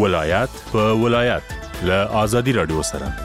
ولایت په ولایت له آزادي رادیو سره.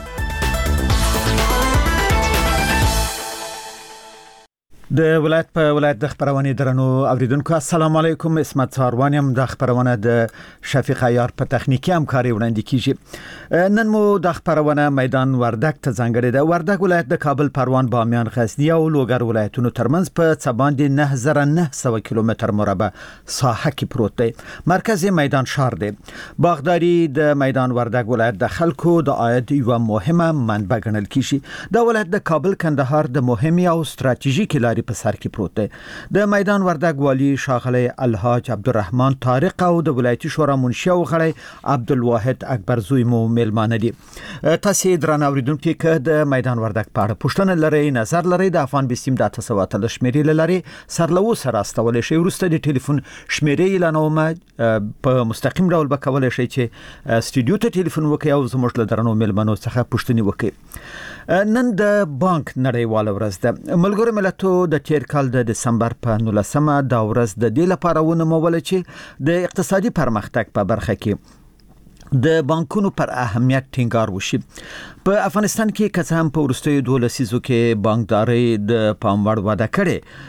د ولایت په ولایت د خبرونه درنو اوریدونکو السلام علیکم. اسمت ساروانیم د خبرونه د شفیق عیار په تخنیکی همکاري وړاندې کیږي. نن مو د خبرونه میدان وردک ته ځانګړی ده. وردک ولایت د کابل پروان بامیان غزنی او لوګر ولایتونو ترمنځ په څه باندې 9900 کیلومتر مربع ساحه کې پروت دی. مرکزی میدان شهر دی. باغداري د میدان وردک ولایت د خلکو د عاید یو مهمه منبع ګڼل کیږي. د ولایت د کابل کندهار د مهمه او ستراتیژیک لارې په سر کې پروت دی. د میدان وردک والی شاغلی الحاج عبدالرحمن طارق او د ولایتي شورا منشي او غړی عبدالواحد اکبرزوی مو ملمانه دي. تاسو درنه اوریدونکو کې د میدان وردک په اړه پوښتنه لرئ، نظر لرئ، د افغان بسیم د تاسوات شمیرې لري سرلو سره استول شي. ورسته د ټلیفون شمیرې اعلانوم په مستقیم ډول به کولای شي چې استودیو ته ټلیفون وکړئ او زموږ له درنو ملمنو څخه پوښتنه وکړئ. نن د بانک نړیواله ورځ ده. ملګرو ملتونو د تیر کال د دسمبر په 19مه د ورځ د دې لپاره ونومول چې د اقتصادي پرمختګ په برخه کې د بانکونو پر اهمیت ټینګار وشي. په افغانستان کې که هم په وروستیو 2 لسیزو کې بانکداري د پاموړ وده کړې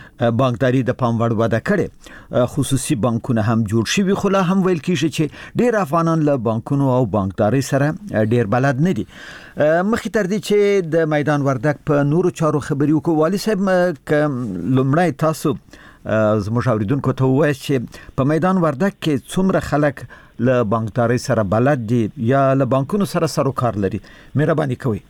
خصوصي بانکونه هم جوړ شوي، خو لا هم ویل کیږي چې ډیر افغانان له بانکونو او بانکداري سره ډیر بلد نه دي. مخکې تر دې چې د میدان وردک په نورو چارو خبري وکړو، والی صاحب لومړی تاسو زموږ اوریدونکو ته ووایئ چې په میدان وردک کې څومره خلک له بانکداري سره بلد دي یا له بانکونو سره سروکار لري. مهرباني کوئ.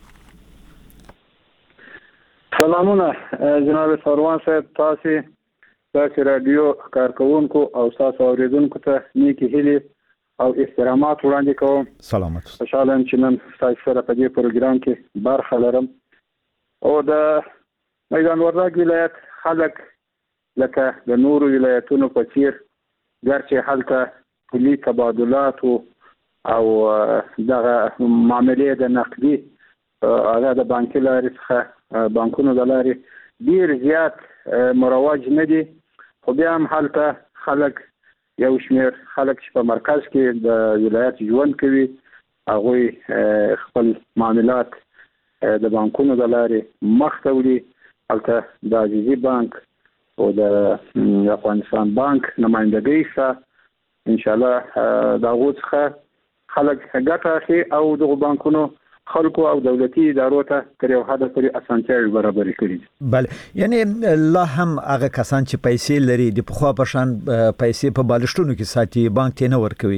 سلامونه جناب سروان صاحب، تاسو رادیو کارکونکو او تاسو اوریدونکو ته نیکی هیلې او احترامات وړاندې کوم. سلامت. خوشاله یم چې نن تاسو سره په دې پروګرام کې برخه لرم. او د میدان وردک ولایت خلک لکه د نورو ولایتونو په څیر ګرچې هلته پولي تبادلات او دغه معاملې د نقدي هغه د بانکي لارې څخه بانکونو د لارې ډیر زیات مروج نه دي، خو بیا هم هلته خلک یو شمیر خلک چې په مرکز کې د ولایت ژوند کوي هغوی خپل معاملات د بانکونو د لارې مخ ته وړي. هلته د عزیزي بانک او د افغانستان بانک نمایندګۍ سره انشاءالله د هغو څخه خلک ګټه اخلي او دغو بانکونو خلکو او دولتي ادارو ته تر یو حد پورې اسانتیاوې برابرې کړي دي. بله، یعنی لا هم هغه کسان چې پیسې لري د پخوا په شان پیسې په بالښتونو کې ساتي، بانک ته نه ورکوي.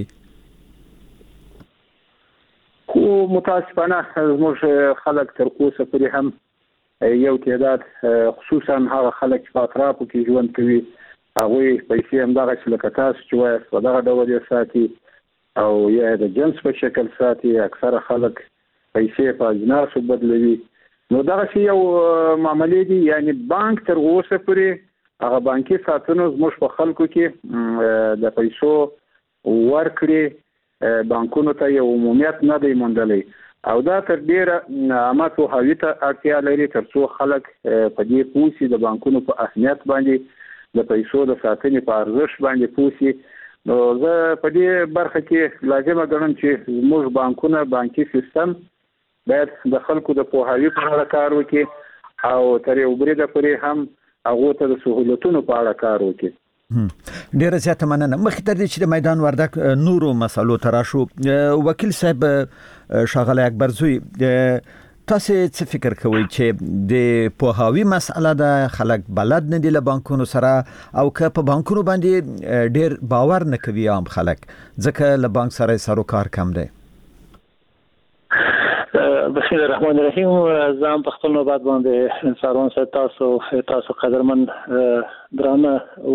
خو متاسفانه زموږ خلک تر اوسه پورې هم یو تعداد خصوصا هغه خلک چې په اطرافو کې ژوند کوي هغوی پیسې همدغسې لکه تاسو چې وایاست په دغه ډول یې ساتي او یا د جنس په شکل ساتي. اکثره خلک پیسې په اجناسو بدلوي. نو دغه یو معاملې دي، یعنی بانک تر اوسه پورې هغه بانکي ساتنو زموږ په خلکو کې د پیسو ورکړې بانکونو ته یو عمومیت نه دی موندلی او دا تر ډیره عامه پوهاوي ته اړتیا لري تر څو خلک په دې پوه شي، د بانکونو په اهمیت باندې، د پیسو د ساتنې په ارزښت باندې پوه شي. نو زه په دې برخه کې لازمه ګڼم چې زموږ بانکونه، بانکي سیستم باید د خلکو د پوهاوي په اړه کار وکړي او تر یو بریده پورې هم هغو ته د سهولتونو په اړه کار وکړي. ډیره زیاته مننه. مخکې تر دې چې د میدان وردک نورو مسالو ته راشو، وکیل صاحب ښاغلی اکبرزوی، تاسو څه فکر کوئ چې د پوهاوي مسأله ده، خلک بلد نه دي له بانکونو سره او که په بانکونو باندې ډیر باور نه کوي عام خلک ځکه له بانک سره سروکار کم دی؟ بسم الله الرحمن الرحیم. زم په خپل نوبت باندې سروان صاحب تاسو قدرمن درانه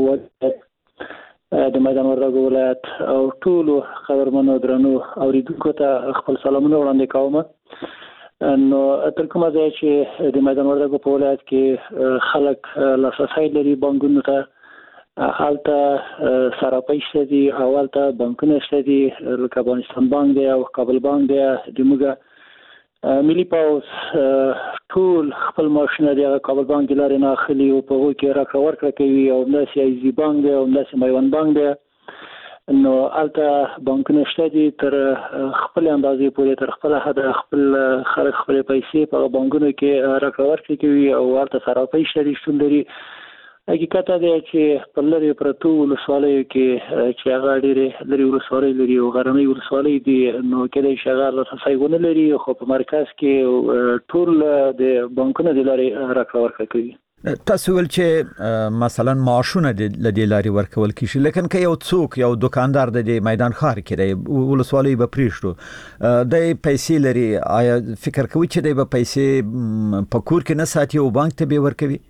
د میدان وردک ولایت او ټول قدرمنو درانو اوریدونکو ته خپل سلامونه وړاندې کوم. نو تر کومه ځای چې د میدان وردک په ولایت کې خلک لاسرسی لري بانکونو ته، هلته سره پیسې دي او هلته بانکونه شته دي لکه افغانستان بانک دی او کابل بانک دی. زموږ ملي پوز ټول خپل ماشینه دی کابل بانک لارې نه اخلي او په هغو کې راکړه ورکړه کوي او همداسې عزیزي بانک دی او همداسې میوند بانک دی. نو البته بانکونه شته دي تر خپل اندازې پورې تر خپل حد خپل خلک خپل پیسې په بانکونو کې راکړورتي کوي او ورته صرافي شته لري. حقیقت دی چې په لری پرتو ولسوالیو کې چې هغه ډېرې لري ولسوالۍ لري او غرنۍ ولسوالۍ دي نو کله شغال رسایونه لري خو په مرکز کې ټول د بانکونو د لاري راکړورتي کوي. تاسو ول چې مثلا معاشونه د لدی لاري ورکول کیږي لکه که یو څوک یو دکاندار د میدان ښار کې دی ولسوالۍ به پریښتو د پیسې لري آیا فکر کوي چې د پیسې په کور کې نه ساتي او بانک ته به ورکوي؟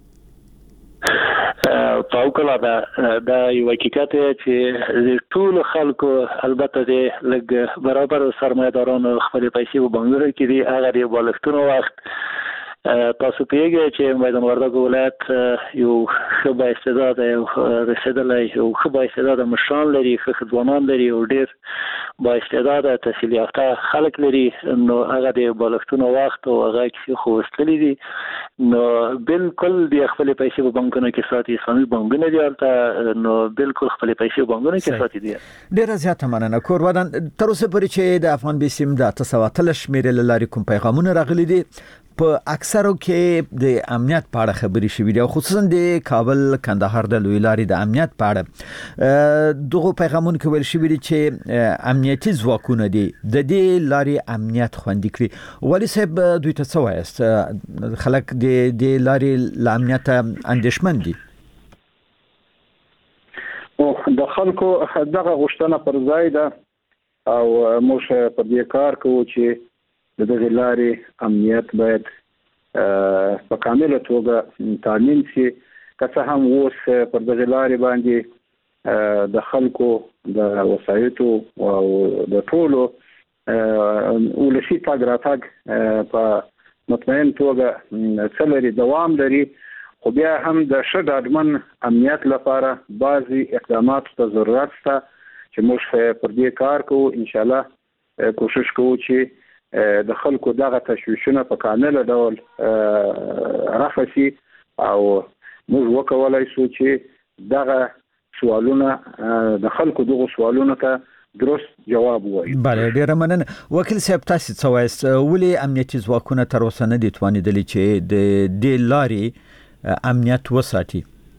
فوقلاده دا یو حقیقت چې ټول خلکو البته د لګ برابر سرمایدارانو خپل پیسې په بانکونو کې دي هغه د بالښتونو وخت تاسو پیږئ چې میدان وردګ ولایت یو ښه با استعداد او رسیدلی یو ښه با استعداد مشران لري ښه ځوانان لري او ډېر با استعداد تحصیل یافته خلک لري نو هغه د بالښتونو وخت او هغه کې خو وستلي دي نو بالکل د خپل پیسې په بانکونو کې ساتي اسلامي بانکونه دي ورته نو بالکل خپل پیسې په بانکونو کې ساتي دي. ډېر زیاته مننه کور ودان تر اوسه پورې چې د افغان بیسیم د 900 شمیرې لاري کوم پیغامونه راغلي دي په اکثرو کې د امنیت په اړه خبرې شوې دي او خصوصا د کابل کندهار د لوی لارې د امنیت په اړه دغه پیغامونه کې ویل شوې دي چې امنیتي ځواکونه دي د دې لارې امنیت خوندي کړي. ولی صاحب دوی ته څه وایست خلک د لارې ل امنیت اندېښمن دي؟ او د خلکو دغه غوښتنه پر ځای ده او موږ په دې کار کوو چې د دغه لارې امنیت باید په کامله توګه تامین شي که څه هم اوس پر دغه لارې باندې د خلکو د وسایطو او د ټولو ولسی تاګ راتګ په مطمئن توګه څلري دوام لري خو بیا هم د ښه ډاډمن امنیت لپاره بعضي اقدامات ته ضرورت شته چې موږ پر دې کار کوو. ان شاء الله کوشش کوو چې د خلکو دغه تشویشونه په کامله ډول رفع شي او موږ وکولای شو چې دغه سوالونه د خلکو دغه سوالونه ته درست جواب وایي. بله ډیره مننه. وکیل صاحب تاسو څه وایست ولې امنیتي ځواکونه تر اوسه نه دي توانیدلي چې د دې لارې امنیت وساتي؟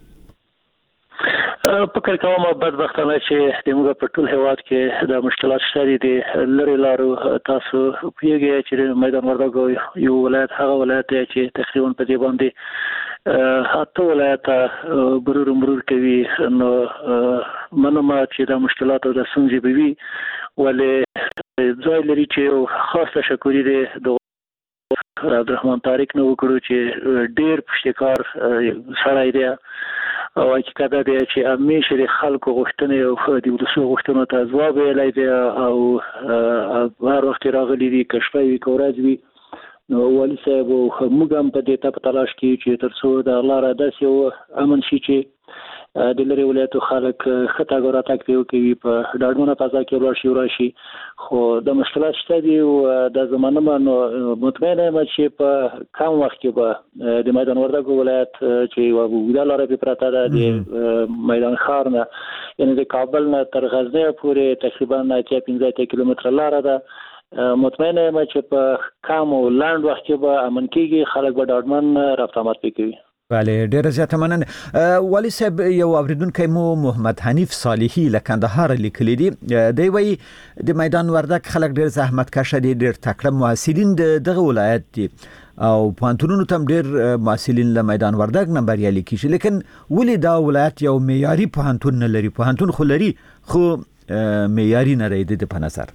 فکر کوم بدبختانه چې د موږ په ټول هیواد کې د مشکلات شته دي لری لارو تاسو پیږئ چې میدان وردګ یو ولایت هغه ولایت چې تقریبا په دې باندې اته ولایت مرور کوي نو منما چې د مشکلات او د ستونزې به وي ولې ځای لري چې خاص تشکر دی د عبدالرحمن طارق نو وکړو چې ډېر پښتکار سړی دی او حقیقت دی چې همیشه د خلکو غوښتنې او د ولسو غوښتنو ته ځواب ویلی دی او هر وخت راغلی دي که شپه وي که ورځ وي نو والي صاحب موږ هم په دې ته په تلاش کې چې تر څو د لاره داسې امن شي چې د لرې ولایتو خلک ښه تګ راتګ پرې وکوي په ډاډمنه فضا کې ولاړ شي راشي خو د مشکلات شته دي او د زمانه نو مطمئنه یم چې په کم وخت کې به د میدان وردګ ولایت چې یوه اوږده لاره پرې پرته ده د میدان ښار نه یعنې د کابل نه تر غزني پورې تقریبا 15 کیلومتره لاره ده مطمئنه یم چې په کم او لنډ وخت کې به امن کېږي خلک به ډاډمن رفت آمد پرې کوي. بله ډیره زیاته مننه. والی صاحب یو اوریدونکی مو محمد حنیف صالحی له کندهار لیکلی دی دی وایي د میدان وردګ خلک ډیر زحمت کشه دي ډیر تکړه محصلین دغه ولایت دي او پوهنتونونو ته ډیر محصلین له میدان وردګ نه بریالي کیږي لیکن ولې دا ولایت یو معیاري پوهنتون نه لري؟ پوهنتون خو لري خو معیاري نه دی د په نظر.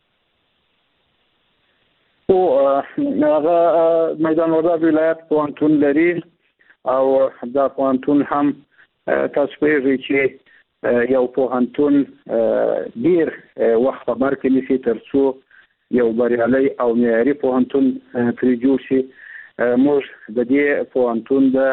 او هغه میدان وردګ ولایت پوهنتون لري او دا پوهنتون هم تاسو پیږئ چې یو پوهنتون ډیر وخت په بر کې نیسي تر څو یو بریالي او معیاري پوهنتون پرې جوړ شي. موږ د دې پوهنتون د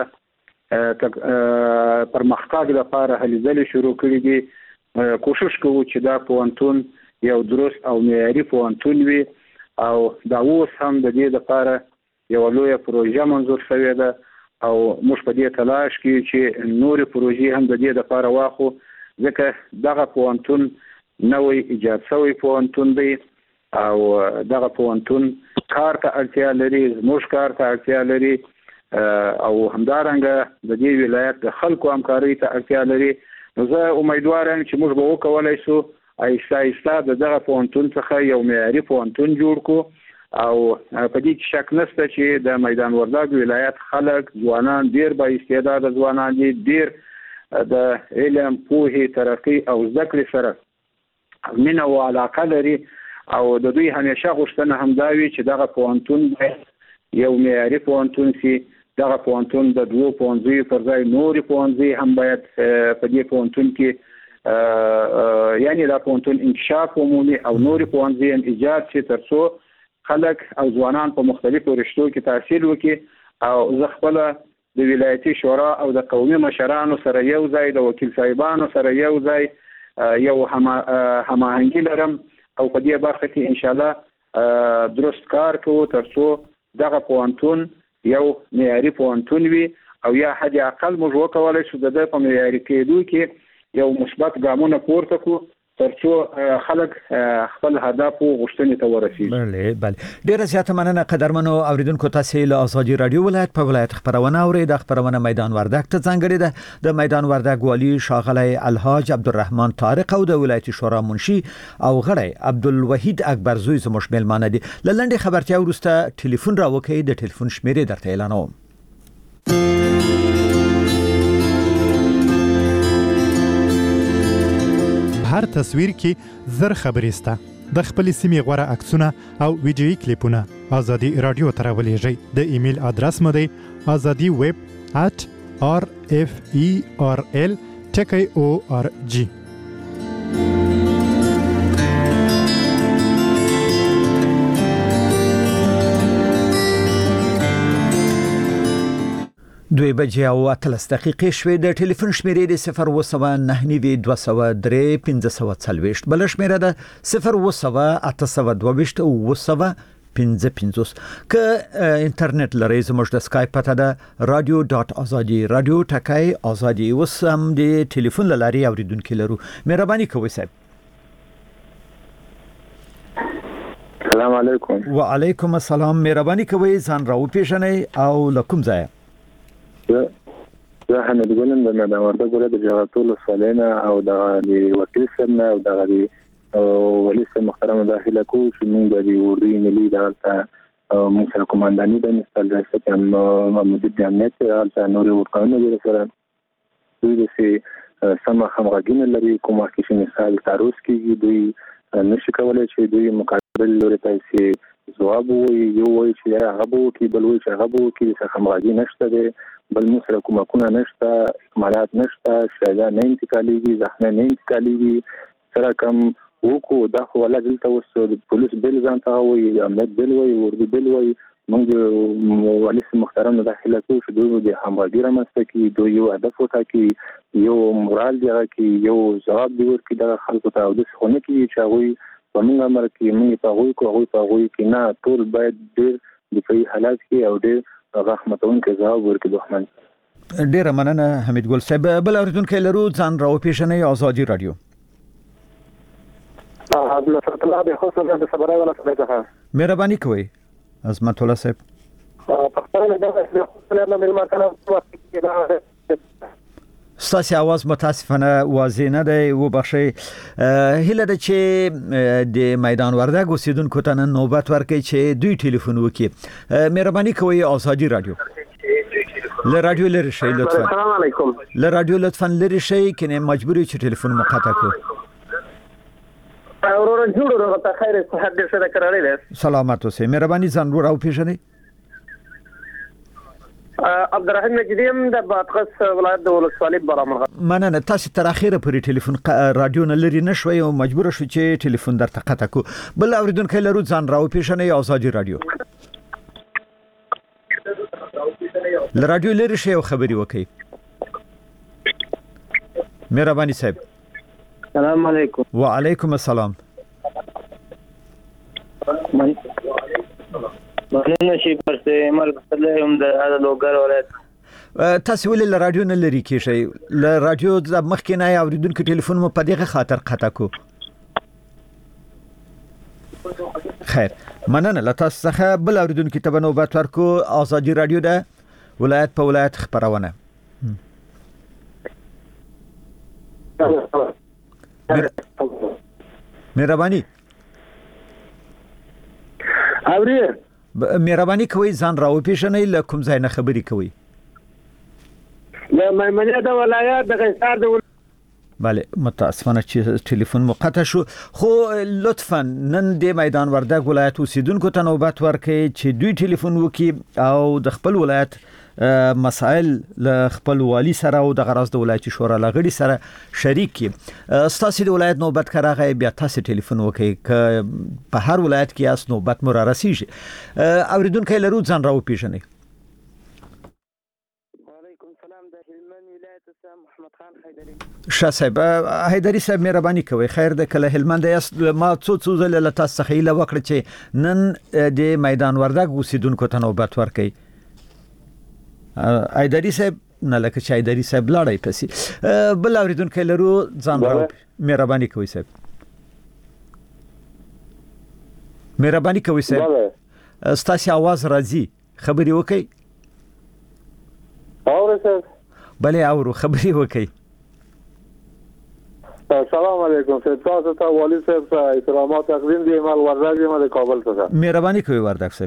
پرمختګ لپاره هلې ځلې شروع کړي دي. کوشش کوو چې دا پوهنتون یو درست او معیاري پوهنتون وي او دا اوس هم د دې لپاره یو لویه پروژه منظور شوې ده او موږ په دې تلاش کې چې نورې پروژې هم د دې لپاره واخو ځکه دغه پوهنتون نوې ایجاد شوی پوهنتون دی او دغه پوهنتون کار ته اړتیا لري، زموږ کار ته اړتیا لري او همدارنګه د دې ولایت د خلکو همکارۍ ته اړتیا لري. نو زه امیدوار یم چې موږ به وکولای شو آهسته آهسته دغه پوهنتون څخه یو معیاري پوهنتون جوړ کړو او په دې کې شک نشته چې د میدان وردګ ولایت خلک ځوانان ډیر با استعداده ځوانان دي، ډیر د علم پوهې ترقی او زده کړې سره مینه او علاقه لري او د دوی همیشه غوښتنه هم دا وي چې دغه پوهنتون یو معیاري پوهنتون سي. دغه پوهنتون د 2 پوهنځیو پر ځای نورې پوهنځي هم باید په دې پوهنتون کې یعنی دا پوهنتون انکشاف ومومي او نورې پوهنځي هم ایجاد شي ترڅو خلک او ځوانان په مختلفو رشتو کې تحصیل وکړي. او زه خپل د ولایتي شورا او د قومي مشرانو سره یو ځای د وکیل صاحبانو سره یو ځای یو هماهنګي لرم او په دې برخه کې ان شاء الله درست کار کوو ترڅو دغه پوهنتون یو معیاري پوهنتون وي او یا حد اقل موږ وکولای شو د په معیاري کېدو کې یو مثبت ګامونه پورته کړو ترڅو خلک خپل هدف او غوښتنې ته ورسیږي. بله ډیره زیاته مننه قدرمنو اوریدونکو. تاسو له آزادي رادیو ولایت په ولایت خبرونه اورئ. د خبرونه میدان وردګ ته ځانګړې ده. د میدان وردګ والی ښاغلی الحاج عبدالرحمن طارق او د ولایتي شورا منشي او غړی عبدالوحید اکبرزوی زموږ میلمانه دي. لنډه خبرتیا وروسته ټلیفون راوکړئ. د ټلیفون شمیرې درته اعلانوم. هر تصویر کې زر خبرې سته. د خپل سیمې غوړه عکسونه او ویډیويي کلیپونه آزادي رادیو ته راولېږئ. د ایمیل ادرس مو دی azadi@rferl.org. دوی بجې او 13 دقیقې شوې. د ټلیفون شمیرې د 0199540 بل شمیره ده 01822 او 55 که انټرنیټ لرئ زموږ د اسکایپ پته ده radio.azadi radio ټکای ازادي. اوس هم د ټلیفون لاري اوریدونکو لرو. مهرباني کوئ صاحب. السلام علیکم. وعلیکم السلام. مهرباني کوئ ځان راو پیژنئ او لکم ځای. زه حمید ګلم د میدان وردګ ولایت د جغتول سالینا او د وکیل سره او د ولی سره محترم داخله کو چې موږ د اردو ملي دالته موږ سره کومانداني د مستل رئیس هم مدیر جمعیت دالته نور ورکانو د سره دوی د سم همغږي لري کومه کې مثال تاروس کې دوی نشي کولای چې دوی مقابل لوري ته جواب وي یو وي چې هغه بو کې بل وي چې هغه بو کې څه همغږي نشته ده بل موږ سره کومه نشته اکمالات نشته شایعه نه انتقاليږي ځخنه نه انتقاليږي سره کم وکړو دا خو ولا دلته وس پولیس بل ځان ته وي امنیت بل وي ورده بل وي موږ ولې محترم داخله کو چې دوی د همغږي رامنځته کی دوی یو هدف وټاکي یو مورال دی کی یو جواب دی ورکړي د خلکو ته او د څخونه کی چې هغه په موږ امر کې موږ په هغوی کې نه ټول باید ډېر دفاعي حالات کې او ډېر رحمتون کې جواب ورکړي. دښمن ډېر مننه حمید ګل صاحب. بل اوریدونکو لرو ځان راو پیژنئ. آزادي رادیو. عبدالله الله به خصوصا د صبرای ولا څه مهرباني کوئ عظمت الله صاحب. پښتانه د خپل نه ملما کنه وخت کې ستاسو आवाज متاسفانه واضح نه دی. وبخښئ. هله د چې د میدان وردګ اوسیدونکو ته نوبت ورکړي چې دوی ټلیفون وکړي. مهرباني کوئ آزادي رادیو. له رادیو لري شي لطفا. السلام علیکم. له رادیو لطفا لري شي کنه مجبوری چې ټلیفون مقاطع کو. اورور جوړو ته خیر صحت دې سره کړی دی. سلامات اوسئ. مهرباني ځان راو پیژنئ. عبدالرحیم نجدیم د بادغیس ولایت د ولسوالۍ برامغه. مننه. تاسو تر اخیره پورې ټلیفون رادیو نه لري نشوي او مجبور شو چې ټلیفون درته قطع کو. بل اوریدونکو لرو ځان راو پیژنئ. آزادي رادیو. ل رادیو لري شی او خبري وکي. مهرباني صاحب. السلام علیکم. وعلیکم السلام. مننه شي پر څه مل بدلهم د لوګر ولایت. تاسو ولې له رادیو نه لري کیږي له رادیو د مخکې نه اوریدونکو ټلیفون مو په دغه خاطر قطع کو خیر مننه له تاسو څخه بل اوریدونکو ته نوبت ورکو آزادي رادیو ده ولایت په ولایت خبرونه مهرباني مهرباني کوي ځان راو پیژنئ له کوم ځای نه خبري کوي له میمنه د ولایت د قیصر د بله متاسفانه چې ټلیفون مقطع شو خو لطفا نن د میدان وردګ ولایت اوسیدونکو ته نوبت ورکړئ چې دوی ټلیفون وکړي او د خپل ولایت مسائل له خپل والی سره او د غراز د ولایت شورا لغړي سره شریک کی ستاسو د ولایت نوبت کراغه بیا تاسو ټلیفون وکړئ ک په هر ولایت کې اس نوبت مو را رسیږي اوریدونکو لرو ځان راو پیژنئ شاه صاحب حیدری صاحب مهرباني کوي خیر د کله هلمند یاست ما څو ځله له تاسو څخه ایله وکړه چې نن د میدان وردګ اوسیدونکو ته نوبت ورکړي حیدری صاحب نه لکه چې حیدری صاحب لاړی پسی بل اوریدونکو لرو ځان راو مهرباني کوي صاحب مهرباني کوي صاحب ستاسو आवाज راځي خبري وکي اورئ صاحب بله اورو خبري وکي السلام علیکم تاسو ته والی صاحب ته احترامات تقدیم دي مال وردګ ما د کابل څخه مهرباني کوي وردګ صاحب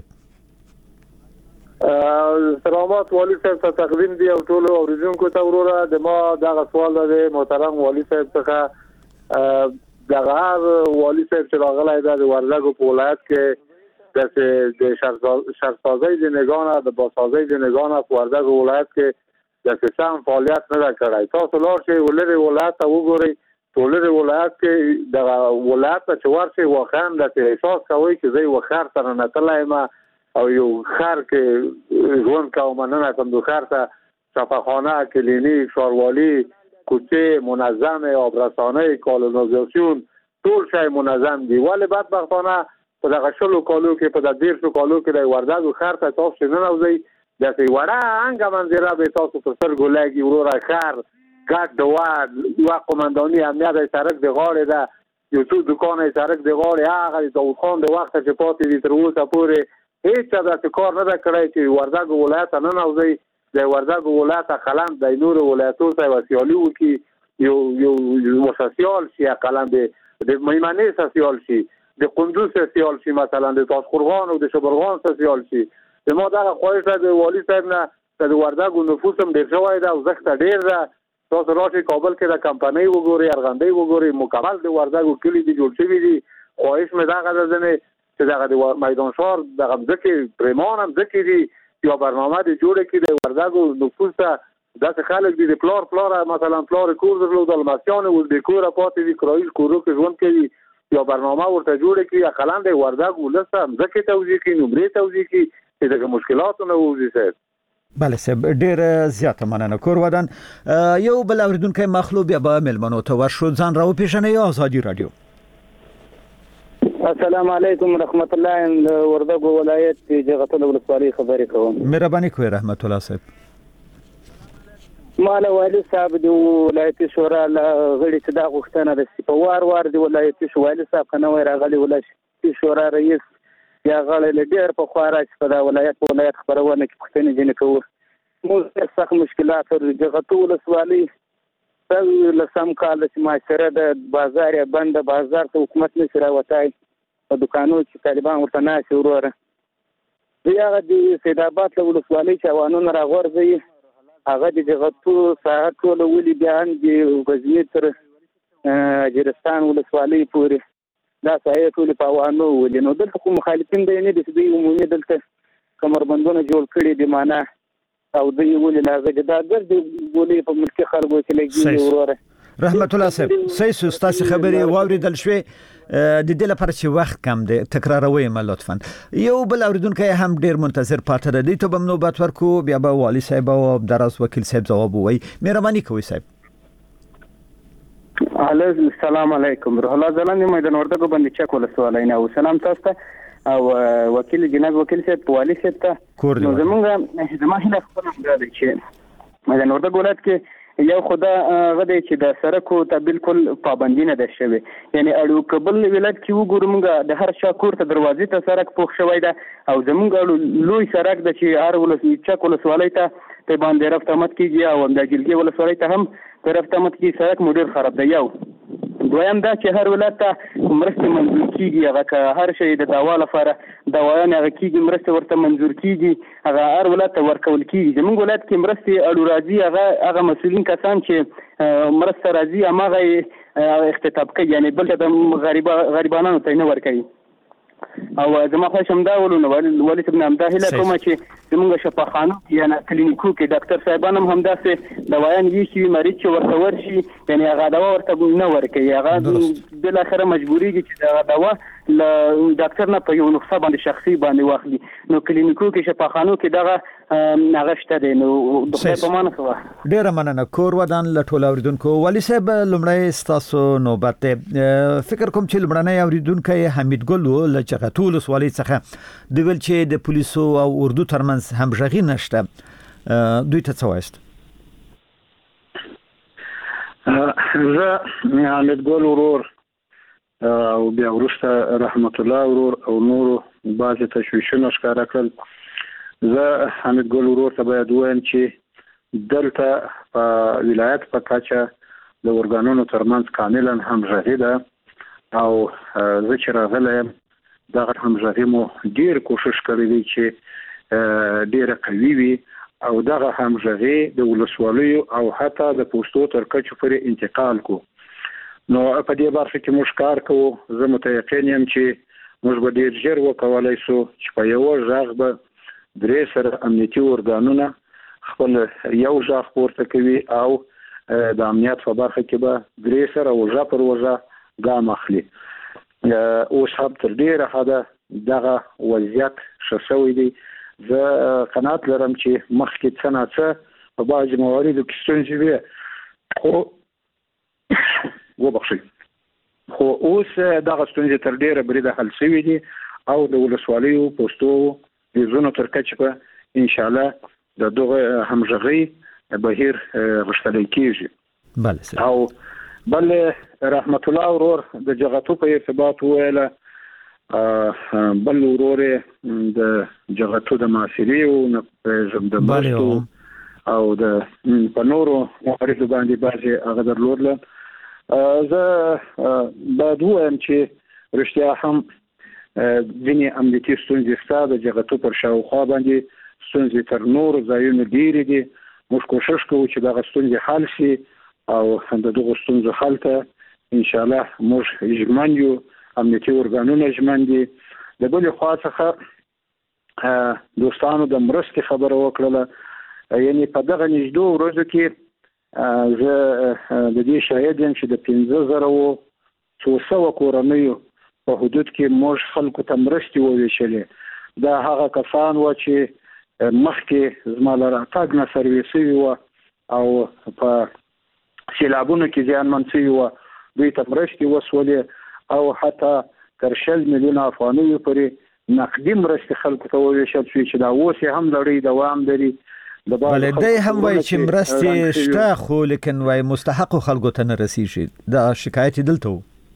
احترامات والی صاحب ته تقدیم دي او ټول اوریدونکو ته وروره د ما دغه سوال د محترم والی صاحب څخه دغه والی صاحب چې راغلی د وردګ په ولایت کې د شرطسازۍ د نگانه د بازسازۍ د نگانه په وردګ ولایت کې د سیستم فعالیت نه کړای تاسو لور چې ولر ولایت وګورئ ټولر ولایت کې د ولایت چې ورشي واخان د احساس کوي چې زي وخر سره نه تلایم او یو خر کې ژوند کوم نه کوم د خر ته صفخانه کلینیک شاروالی کوڅه منظمه آبرسانه کالونیزاسیون ټول شی منظم دي ولی بدبختانه په دغه شلو کالو کې په دیر شو کالو کې د وردګ خر ته تاسو نه نوځي د وړه انګه منظره به تاسو پر سر ګولګي وروره خر ګډ دوه یو قومنداني امنیت سرک د غاړې ده یو څو دکانې سرک د غاړې هغه د داوود خان د وخت چې پاتې دي تر اوسه پورې هیڅ د کار نه کړی چې وردګ ولایت نه نوځي د وردګ ولایت خلند د نور ولایتونو سره وسیالي وکي یو سوسیال شي قلم د میمنه سوسیال شي د قندوز سوسیال شي مثلا د تاسخورغان او د شبرغان سوسیال شي د ما دغه خواهش د والی صاحب نه د وردګ نفوس هم ډیر شوی دا او زخت ډیر ده تاسو راشي کابل کې د کمپنۍ وګوري ارغندې وګوري مکمل د وردګ کلی دی جوړ شوی دی خواهش مې دغه ده چې دغه د میدان شهر دغه ځکه پریمان هم ځکه دی یو برنامه دی جوړه کې د وردګ نفوس ته د خلک دی پلار مثلا پلار کور درلود الماسیان او د کور پاتې دی کرایي کورو کې ژوند کوي یو برنامه ورته جوړه کې اقلان د وردګ ولسته ځکه توضیح کې نمرې توضیح کې چې دغه مشکلاتونه وځي سر بله صاحب ډیر زیاته مننه کور ودان یو بل اوریدونکو مخلوب یا به ملمنو ته ورشو ځان راو پیژنئ آزادي رادیو السلام علیکم رحمت الله وردګ ولایت جغتل ولسوالۍ خبرې کوم مهرباني کوي رحمت الله صاحب مال والی صاحب د ولایتي شورا غړي چې دا غوښتنه د سپوار د ولایتي شورا صاحب کنه راغلي ولایتي شورا رئیس یا غړي ډېر په خواره چې په دا ولایت خبرونه کې پښتني جن کوو مو سخت مشکلات ورغتو ولسوالۍ لسم کال چې معاشره د بازار بند بازار ته حکومت نشي راوتای په دکانو چې طالبان ورته ناشي وروره دیغه د سیداباد له ولسوالۍ چې وانونه راغورځي هغه د جغتو ساعت ټول ولي بیان دی غزنی تر جرستان ولسوالۍ پورې دا سایه ټول په وانو ولې نو دلته کوم مخالفین دی نه د دې عمومي دلته کمربندونه جوړ کړي دي معنا او دوی ولې لاغه دا ګرځي ولې په ملک خلکو کې لګي وروره رحمت الله صاحب سیسو ستاسو خبرې واوریدل شوې د دې لپاره چې وخت کم دی تکراروي ما لطفا یو بل اوریدونکو هم ډیر منتظر پاتره دی ته به نوبت ورکو بیا به والی صاحب او دراز وکیل صاحب جواب وایي مهرباني کوي صاحب السلام علیکم روح الله زلان میدان وردګ باندې چک ولسوالۍ نه سلام تاسو ته او وکیل جناب وکیل صاحب والی صاحب ته نو زمونږ هله خپل دی چې میدان وردګ ولایت کې یو خدا غدي چې د سرکو ته بالکل پابندي نه ده شوی، یعنی اړو کبل ولایت کې وګورم د هر شاکور ته دروازې ته سرک پوښ شوی ده او زمونږ لوی سرک د چې هر ولسچک ولسوالۍ ته په باندې رفتمت کیږي او د جلګي ولسوالۍ ته هم په رفتمت کې سرک مډیر خراب دی. یو دویم دا چې هر ولایت ته مرستې منظور کیږي، هغه که هر شی د دوا لپاره دوايان هغه کیږي مرستې ورته منظور کیږي، هغه هر ولایت ته ورکول کیږي. زموږ ولایت کې مرستې اړو راځي، هغه مسؤلین کسان چې مرسته راځي هغه اختطاف کوي، یعنی بل د غریبانو ته نه ورکوي. او زما خواهش همدا ولونه ولې ابن همدا هیله کوم چې زموږ شفاخانو یا کلینیکو کې ډاکټر صاحبان هم همداسې دوايان ویشي، مریض چې ورته ورشي یعنی هغه دوا ورته نه ورکوي، هغه بل اخره مجبوریږي چې هغه دوا له ډاکټر نه په یو نسخه باندې شخصي باندې واخلي. نو کلینیکو کې شفاخانو کې دغه هغه شته دی. نو د خدای په امان سره ډیره مننه. کور ودان له ټول اوریدونکو. والي صاحب لومړی ستاسو نوبت فکر کوم چې لومړنی اوریدونکو حمید ګل له چغټول ولسوالۍ څخه د ویل چې د پولیسو او اردو ترمنځ همغږي نشته، دوی ته څه وایست؟ زه حمید ګل ورور او بیا وروسته رحمت الله ورور او نورو بعضې تشویشونه ښکاره کړل. زه حمید ګل ورور ته باید ووایم چې دلته په ولایت په کچه د ارګانونو ترمنځ کاملا همغږي ده او زه چې راغلی یم دغه همغږي مو ډېر کوشش کړی دی چې ډېره قوي وي او دغه همغږي د ولسوالیو او حتی د پوستو تر کچو پورې انتقال کو. نو په دې برخه کې موږ کار کوو. زه متيقن یم چې موږ به ډېر ژر وکولای شو چې په یو ځای به درې سره امنیتي ارګانونه خپل یو ځای پورته کوي او د امنیت په برخه کې به درې سره وژه پر وژه ګام اخلي. اوس هم تر ډېره حده دغه وضعیت ښه شوی دی. زه قناعت لرم چې مخکې څه نه څه په بعضې مواردو کې ستونزې وي، خو وبخښئ، خو اوس دغه ستونزې تر ډېره بریده حل شوي دي او د ولسوالیو پوستو د زونو تر کچې به انشاءالله د دغه همغږۍ بهیر غښتلی کېږي. بله. او بل رحمت الله ورور د جغتو په ارتباط وویله، بل ورور د جغتو د معاصرې د مرستو او د په نورو مواردو باندې بعضې هغه درلودله. زه باید ووایم چې رښتیا هم ځینې امنیتي ستونزې شته، د جغتو پر شاوخوا باندې ستونزې تر نورو ځایونو ډېرې دي. موږ کوشش کوو چې دغه ستونزې حل شي او د دغو ستونزو حل ته انشاءالله موږ ژمن یو، امنیتي ارګانونه ژمن دي. د بلې خوا څخه دوستانو د مرستې خبره وکړله، یعنی په دغه نږدې ورځو کې زه د دې شاهد یم چې د 15,200 کورنیو په حدود کې موږ خلکو ته مرستې وویشلې. دا هغه کسان و چې مخکې زما له راتګ نه سروې شوي وه او په سیلابونو کې زیانمن شوي وه، دوی ته مرستې وسولې او حتی تر 10 میلیونه افغانیو پورې نقدي مرستې خلکو ته وویشل شوې چې دا اوس یې هم لړۍ دوام لري. بله دی هم وایي چې مرستې شته خو لیکن وایي مستحقو خلکو ته نه رسیږي. دا شکایت دلته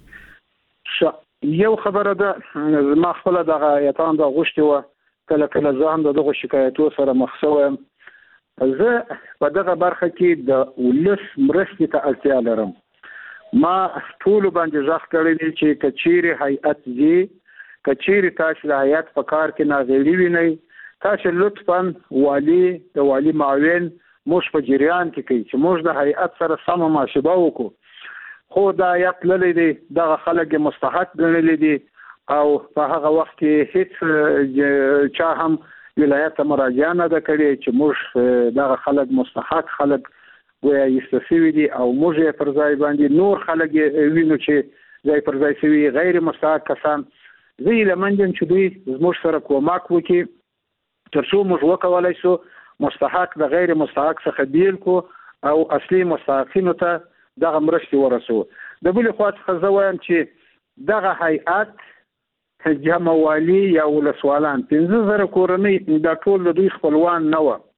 و. یو خبره ده، ما خپله دغه ایتان دا غوښتې وه، کله کله زه هم د دغو شکایتو سره مخ شوی یم. زه په دغه برخه کې د ولس مرستې ته اړتیا لرم. ما ټولو باندې غږ کړی دی چې که چیرې هیئت ځي، که چیرې تاسو د هیئت په کار کې ناغېړي وینئ، تاسو لطفاً د والي معاون موږ په جریان کې کوي چې موږ د هیئت سره سمه محاسبه وکړو. خو دا هیئت تللی دی، دغه خلک یې مستحق ګڼلی دي او په هغه وخت کې هیڅ چا هم ولایت ته مراجعه نه ده کړې چې موږ دغه خلک مستحق خلک گویا ایسته شوي دي او موږ یې پر ځای باندې نور خلک وینو چې ځای پر ځای شوي غیر مستحق کسان. زه هیلهمند یم چې دوی زموږ سره کومک وکړي تر څو موږ وکولای شو مستحق د غیر مستحق څخه بیل کو او اصلي مستحقینو ته دغه مرستې ورسو. د بلې خوا څخه زه وایم چې دغه هیئت جمع والي یا ولسوالان 15,000 کورنۍ دا ټول د دوی خپلوان نه وه،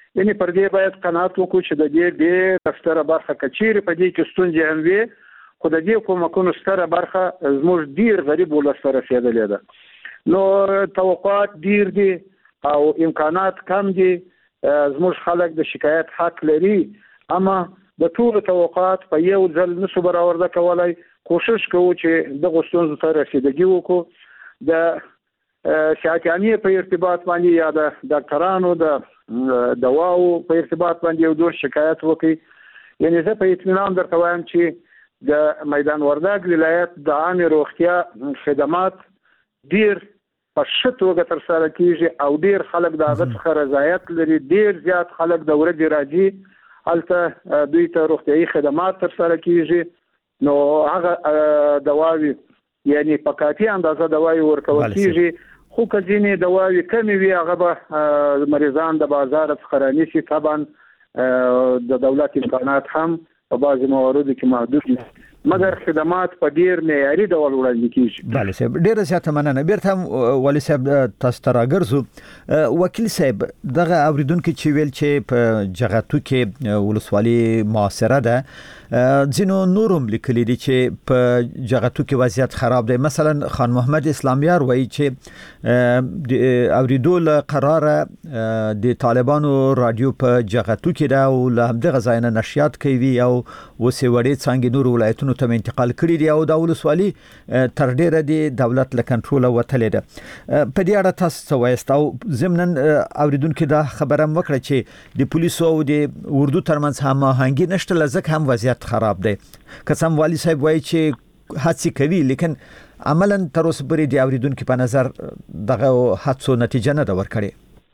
یعنی پر دې باید قناعت وکړو چې د دې ډېر ستره برخه کچېرې په دې کې ستونزې هم وي خو د دې کومکونو ستره برخه زموږ ډېر غریب ولس ته رسېدلې ده نو توقعات ډېر دي او امکانات کم دي زموږ خلک د شکایت حق لري اما د ټول توقعات په یو ځل نشو برابر کولای کوشش کوو چې د ستونزو ته رسیدګي وکړو د شاکانی په ارتباط باندې یا د ډاکټرانو د دواو په ارتباط باندې یو ډول شکایت وکړي یعنی زه په اطمینان درته وایم چې د میدان وردګ ولایت د عامه روغتیا خدمات ډیر په ښه توګه ترسره کیږي او ډیر خلک د هغه څخه رضایت لري ډیر زیات خلک د ورځې راځي هلته دوی ته روغتیايي خدمات ترسره کیږي نو هغه دواوی یعنی په کافي اندازه دوايي ورکول کیږي خو کله دواوی کمی وي هغه به مریضان د بازار څخه رانیسي طبعا د دولت امکانات هم په بعضي مواردو کې محدود دي مګر خدمات په ډیر معیاري ډول وړاندې کیږي بله صاحب ډیره زیاته مننه بیرته ولی صاحب تاسو ته راګرځو وکیل صاحب دغه اوریدونکو چې ویل چې په جغتو کې ولسوالي معاصره ده ځینو نورم لیکلي دي چې په جغتو کې وضعیت خراب دی مثلا خان محمد اسلامیار وایي چې اوریدو له قراره د طالبانو رادیو په جغتو کې ده او له همدغه ځای نه نشریات کوي او وسې وړې څنګه نور ولایتونو ته انتقال کړي دي او د ولسوالي تر ډیره د دولت له کنټرول وتلې ده په دې اړه تاسو څه وایست او ضمن اوریدونکو دا خبره وکړه چې د پولیسو او د اردو ترمنځ هماهنګي نشته لزک هم وضعیت خراب دی قسم والی صاحب وایي چې هڅه کوي لیکن عملاً تر اوسه پورې د اوریدونکو په نظر دغه هڅو نتیجه نه ده ورکړې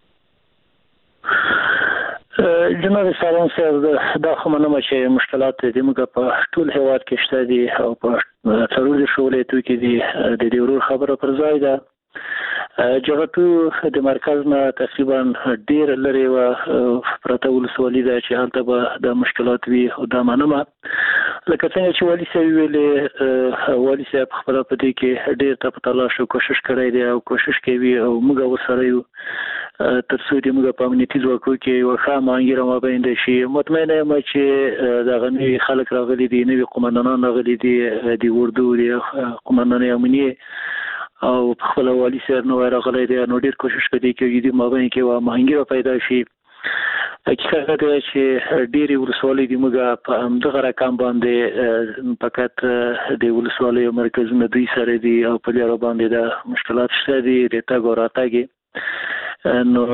جناب سالون صاحب دا خو منم چې مشکلات د موږ په ټول هیواد کې شته دي او په څلور شولې کې دي د ډیرو خبره پر ځای ده جغتو د مرکز نه تقریبا ډیر لري و پرته ولسوالي ده چې هلته به د مشکلات وي او د منمه لکه څنګه چې والی صاحب ویلې والی صاحب خپل په دې کې ډیر ته تلاش او کوشش کړی دی او کوشش کوي او موږ وسره یو تر څو دې موږ په امنیتي ځواکو کې وخا مانګره ما باندې شي مطمئنه یم چې دا غني خلک راغلي دي نوې قومندانان راغلي دي د اردو دي قومندان امنیه او خپل والی سره نو راغلي دي نو ډیر کوشش کوي چې دې ما باندې کې وا مانګره پیدا شي حقیقت دا چې ډېری ولسوالۍ د موږ په همدغه رقم باندې فقط د ولسوالۍ مرکزونه دوی سره دي او په لاره باندې د مشکلات شته دي د تګ او راتګ نو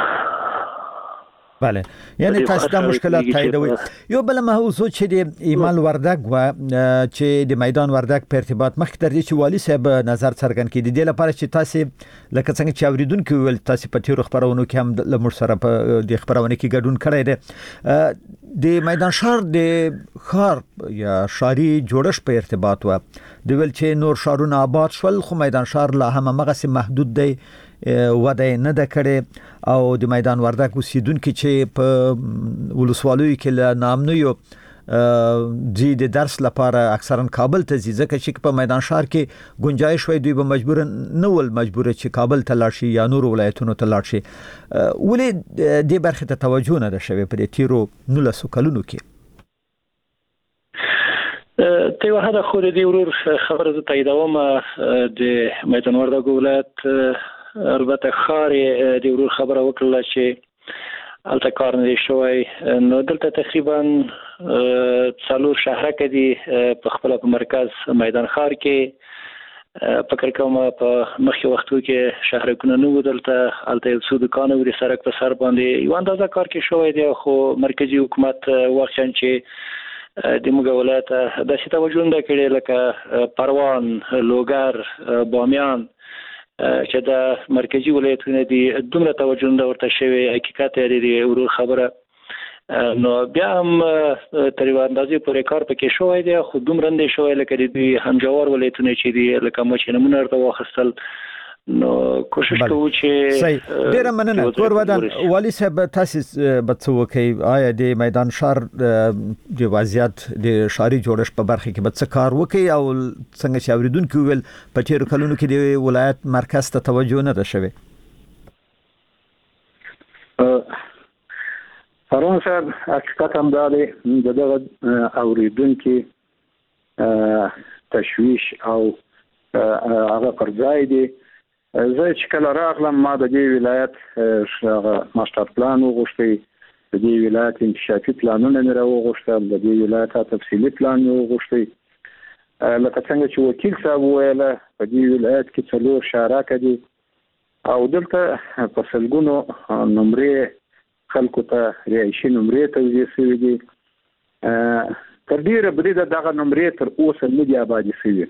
بله یعنی تاسو د مشکلات تاییدوي یو بل موضوع چې د ایمال وردګ و چې د میدان وردګ په ارتباط مخکې تر دې چې والی صاحب نظر څرګند کړي د لپاره چې تاسو لکه څنګه چې اوریدونکو ول تاسو په تیر خبرونو کې هم له موږ سره په د خبرونه کې ګډون کړی دی د میدان شهر د خار یا شاري جوړش په ارتباط و د ول چې نور شهرونه آباد شول خو میدان شهر لا هم مغه محدود دی وده نه د کړي او د میدان وردګ اوسیدونکو چې په ولسوالۍ کې له نامنوي د درس لپاره اکثرا کابل ته ځي ځکه چې په میدان شهر کې گنجائش وي دوی به مجبور چې کابل ته لاړ شي یا نور ولایتونو ته لاړ شي ولې د برخه ته توجه نه ده شوی په تیرو 19 کلونو کې ته وهدا خو دې ورور خبره ته تاییدوم د میدان وردګ ولایت البته خاري د ورور خبره وکړه چې الته کار نه شوی نو دلته تقریبا څلور شهر کې دي په خپل مرکز میدان خار کې فکر کوم په مخکې وختو کې شهرونه نو دلته الته یو څو دکانونه ور سرک په سر باندې یو اندازه کار کې شوی دی خو مرکزی حکومت واخښن چې د موږ ولایت د څه توجه نه کړي لکه پروان لوګر بامیان چې د مرکزی ولایتونه دي دومره توجه نه ورته شوی حقیقت دی ورور خبره نو بیا هم تر یو اندازې پورې کار پکې شوی دی خو دومره نه شوی لکه د همجوار ولایتونه چې دی لکه مو چې نمونه ورته واخستل نو کوشش کوو چې ډیر مننه کور ودان والی صاحب تاسو بڅوکي آیا د میدان شهر د وضعیت د شهري جوړش په برخه کې بڅ کار وکي او څنګه چې اوریدونکو ویل په تیر کلونو کې د ولایت مرکز ته توجه نه ده شوی پرون صاحب حقیقت هم دا دی دغه اوریدونکو تشویش او هغه پر ځای دی. زه چې کله راغلم ما د دې ولایت ماستر پلان وغوښتی، د دې ولایت انکشافي پلانونه مې راوغوښتل، د دې ولایت تفصیلي پلان مې وغوښتی. لکه څنګه چې وکیل صاحب وویل په دې ولایت کې 4 شارعه دي او دلته په سلګونو نمرې خلکو ته رهایشي نمرې توزیع شوي دي. تر ډیره بریده دغه نمرې تر اوسه نه دي آبادي شوي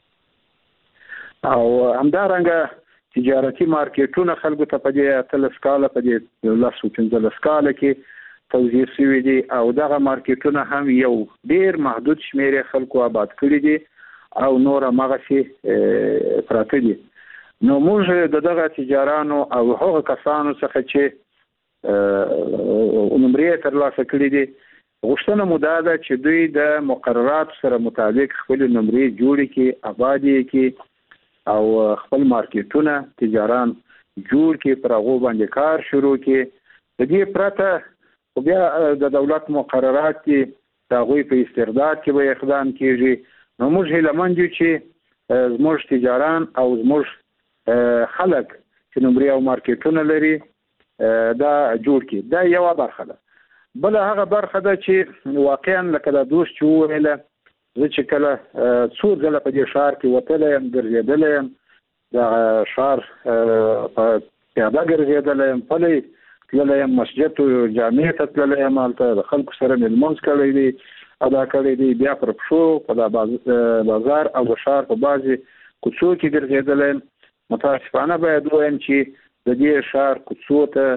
او همدارنګه تجارتي مارکیټونه خلکو ته په دې 13 کاله په دې 15 کاله کې توزیع شوي دي او دغه مارکیټونه هم یو ډیر محدود شمیر خلکو آباد کړي دي او نور هغه پراته دي. نو موږ دغه تجارانو او هغه کسانو څخه چې نمرې ترلاسه کړي دي غوښتنه مو دا ده چې دوی د مقررات سره مطابق خپل نمرې جوړ کړي، آبادي کړي او خپل مارکیټونه تجاران جوړ کړي، پر هغه باندې کار شروع کړي. د دې پرته خو بیا د دولت مقررات کې د هغوی په استرداد کې به اقدام کیږي. نو موږ هیلهمند یو چې زموږ تجاران او زموږ خلک چې نمرې او مارکیټونه لري دا جوړ کړي. دا یو برخه ده. بل هغه برخه ده چې واقعا لکه د دوست چې وویل زه چې کله څو ځله په دې ښار کې وتلی یم، ګرځېدلی یم، د ښار په پیاده ګرځېدلی یم، پلی تللی یم، مسجد او جامع ته تللی یم، هلته د خلکو سره مې لمونځ کړی دی، ادا کړی دی، بیا پر پښو په بازار او د ښار په بعضې کوڅو کې ګرځېدلی یم. متاسفانه باید ووایم چې د دې ښار کوڅو ته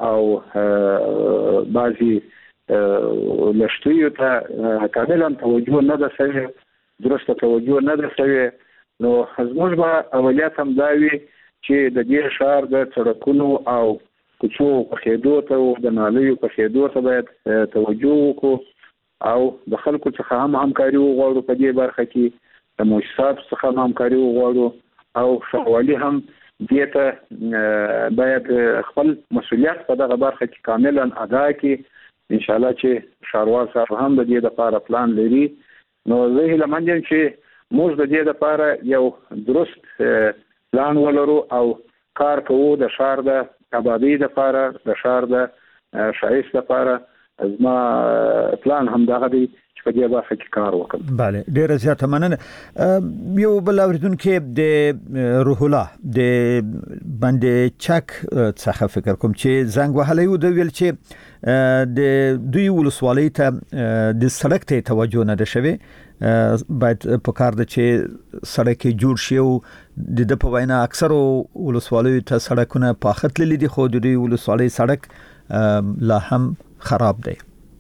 او بعضې لښتیو ته کاملا توجه نه ده شوې، درسته توجه نه ده شوې. نو زموږ به اولویت هم دا وي چې د دې ښار د سړکونو او کوڅو پخېدو ته او د نالیو پخېدو ته باید توجه وکړو او د خلکو څخه هم همکاري وغواړو په دې برخه کې، د مؤسساتو څخه هم همکاري وغواړو او ښاروالي هم دې ته باید خپل مسؤلیت په دغه برخه کې کاملا ادا کړي. ان شاء الله چې ښاروال صاحب هم د دې لپاره پلان لري. نو زه هیلهمند یم چې موږ د دې لپاره یو درست پلان ولرو او کار کوو د ښار د آبادۍ لپاره، د ښار د ښایست لپاره. زما پلان هم دغه دی چې په دې برخه کې کار وکړم. بله، ډیره زیاته مننه. یو بل اوریدونکو د روح الله د باندې چک څخه فکر کوم چې زنګ وهلی و، د ویل چې د دوی ولسوالۍ ته د سړک ته توجه نه ده شوې، باید په کار ده چې سړک جوړ شي او د په وینا اکثرو ولسوالیو ته سړکونه پاخه تللي دي، خو د دوی ولسوالۍ سړک لا هم خراب دی.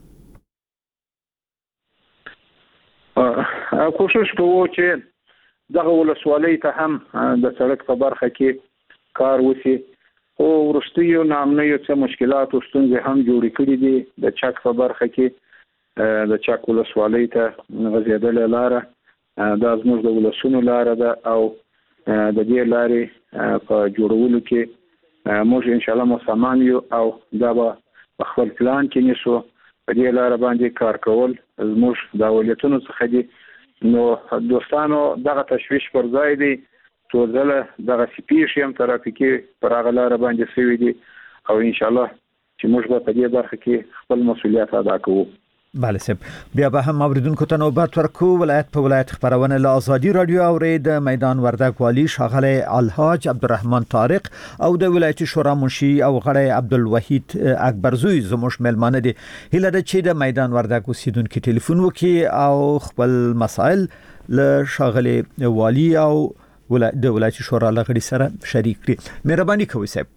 کوشش کوو چې دغه ولسوالۍ ته هم د سړک په برخه کې کار وشي. او وروستیو نامنیو څه مشکلات او ستونزې هم جوړې کړي دي. د چک په برخه کې د چک ولسوالۍ ته غځېدلې لاره دا زموږ د ولسونو لاره ده او د دې لارې په جوړولو کې موږ ان شاء الله مسلمان یو او دا به په خپل پلان کې نیسو. په دې لاره باندې کار کول زموږ د اولویتونو څخه دي. نو دوستانو دغه تشویش پر ځای دی، څو ځله دغه پیښې هم ترافیکي پر هغه لاره باندې شوي دي او ان شاء الله چې موږ به په دې برخه کې خپل مسؤلیت ادا کوو. بله صاحب، بیا به هم اوریدونکو ته نوبت ورکو. ولایت په ولایت خبرونه له آزادي رادیو اورید. میدان وردګ والی ښاغلی الحاج عبدالرحمن طارق او د ولایت شورا منشي او غړی عبدالوحید اکبرزوی زموږ مېلمانه دي. هیله ده چې د میدان وردګ اوسیدونکو ټلیفون وکړي او خپل مسائل له ښاغلی والی او د ولایت شورا له غړي سره شریک کړي. مهرباني کوئ صاحب.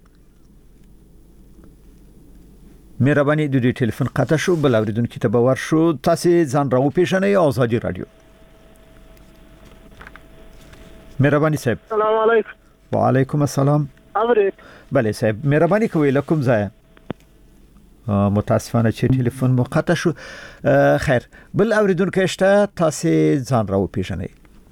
مهرباني د دې ټلیفون قطع شو، بل اوریدونکو ته باور شو. تاسو ځان راو پیژنئ. آزادي رادیو. مهرباني صاحب. السلام علیکم. وعلیکم السلام. بله صاحب، مهرباني کوئ له کوم ځای؟ متاسفانه چې ټلیفون مو قطع شو. خیر، بل اوریدونکو شته، تاسو ځان راو پیژنئ.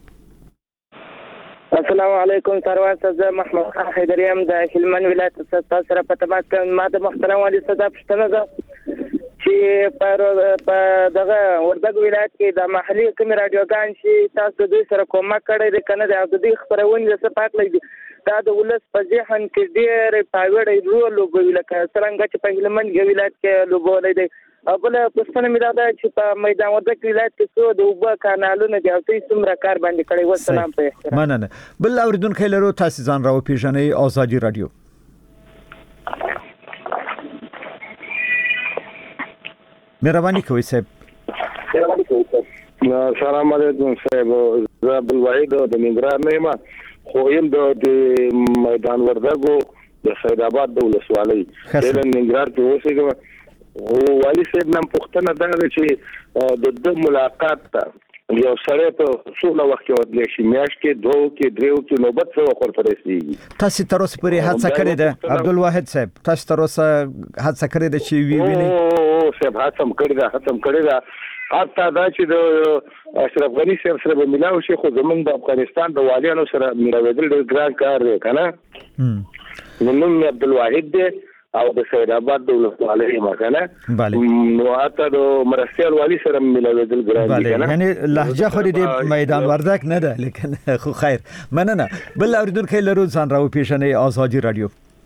السلام علیکم سروان صاحب، محمد خان حیدریم د هلمند ولایت څخه سره په تماس کې. ما د محترم والي صاحب پښتنه ده چې په دغه وردګ ولایت کې د محلي کوم رادیوګان چې تاسو دوی سره کومک کړی دی کنه د دې خبرونه څه پات لګي دا د ولس په ذهن کې ډېر پاوړی رول لوبوي لکه څنګه چې په هلمند ولایت کې لوبولای دی بل پښتنه مې دا چې په میدان وردګ ولایت کې څو د وبا کانالونو د اوتې څومره کار باندې کړی و سلام په احترام مننه بل اوریدونکو لرو تاسو ځان راو پیژنې آزادي رادیو مهرباني کوئ صاحب سلام علیکم صاحب زه عبدالواحد د ننګرهار نه یم خو يم د میدان وردګو د سید آباد د ولسوالۍ د ننګرهار کې اوسېږم او والي صاحب نن پښتنه دا چې د ملاقات ته یو سره په څو وخت کې ودلې شي میاش کې دوه کې دریو کې نوبت څو وخت رسیږي تاسو تر اوسه پورې هڅه کړې ده عبدالواحد صاحب تاسو تر اوسه هڅه کړې ده چې ویني او صاحب هڅه کړې ده حتی دا چې د اشرف غنی سره به ملاو شي خو زمونږ د افغانستان د والیانو سره ملاوېدل ډېر ګران کار دی کنه نوم عبدالواحد دی او د سید آباد د ولسوالۍ مکنه نو اته د مرستيال والی سره ملاوېدل ګران دي کنه یعنی لهجه خو د میدان وردګ نه ده لیکن خو خیر مننه بل اوریدونکو لرو ځان راو پیژنې آزادي رادیو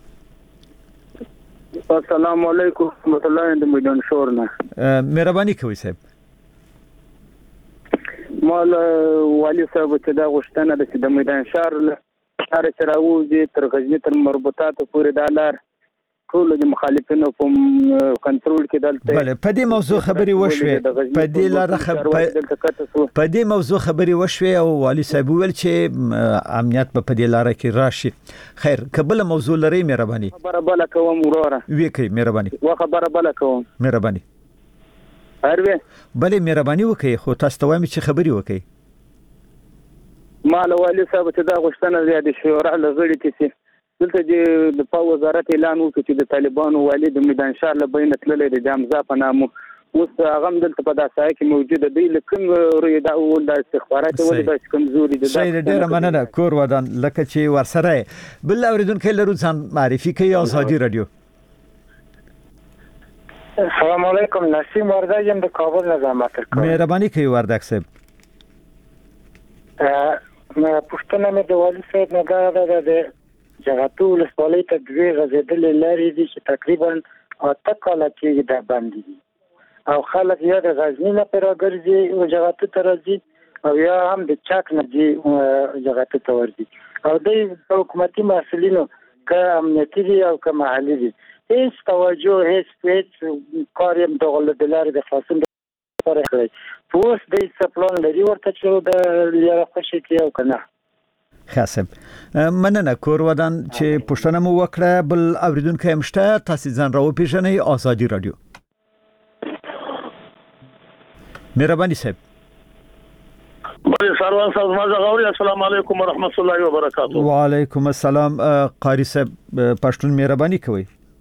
السلام علیکم ورحمت الله د میدان شورنه مهرباني کوئ صاحب مال والی صاحب چې دا غوښتنه ده چې د میدان شهر هر چراوږي تر غزنی تر مربوطات پورې د لار ټول د مخالفینو په کنټرول کې دلته بله په دې موضوع خبري وشوه په دې لاره په دې موضوع خبري وشوه او والی صاحب ویل چې امنیت په دې لاره کې راشي خیر قبل موضوع لري مهرباني خبره بل کوم وروره وی کوي مهرباني خبره بل کوم مهرباني هروي بله مهرباني وکي خو تاسو ته وایم چې خبري وکي مال والی صاحب چې دا غوښتنه زیاده شورا لغړی کې دلته د په وزارت اعلان وکړ چې د طالبانو والی د میدان شهر له بین تللی د جامزا په نامو اوس هغه دلته په داسای کې موجوده دی لکه ری دا اول د استخبارات ولې د کمزوري د ډېر مننه کور ودان لکه چې ورسره بل اوریدونکو لرو ځان معرفي کوي آزادي رادیو السلام علیکم نسیم وردګ یم د کابل نه زحمت کوم مهرباني کوي وردګ صاحب پښتنه مې د والی صاحب نه دا د جغتو ولسوالۍ ته دوی غځېدلې لارې دي چې تقریبا 8 کاله کېږي دا بندي دي او خلک یا د غزنی نه پر راګرځي او جغتو ته راځي او یا هم د چاک نه دي جغتو ته ورځي او د حکومتي مسؤلینو که امنیتي دي او که محلي دي هیڅ توجه هیڅ کار یې د لارې د خلاصون لپاره کړی اوس د سپلون لري ورته چې د لیاره خوشي کې او کنه خاصب مننه کور ودان چې پښتنه مو وکړه بل اوریدونکو همشته تاسو ځان راو پیژنې آزادي رادیو مهرباني صاحب بله سروان صاحب ما غوړي السلام علیکم ورحمت الله وبرکاته وعلیکم السلام قاری صاحب پښتون مهرباني کوي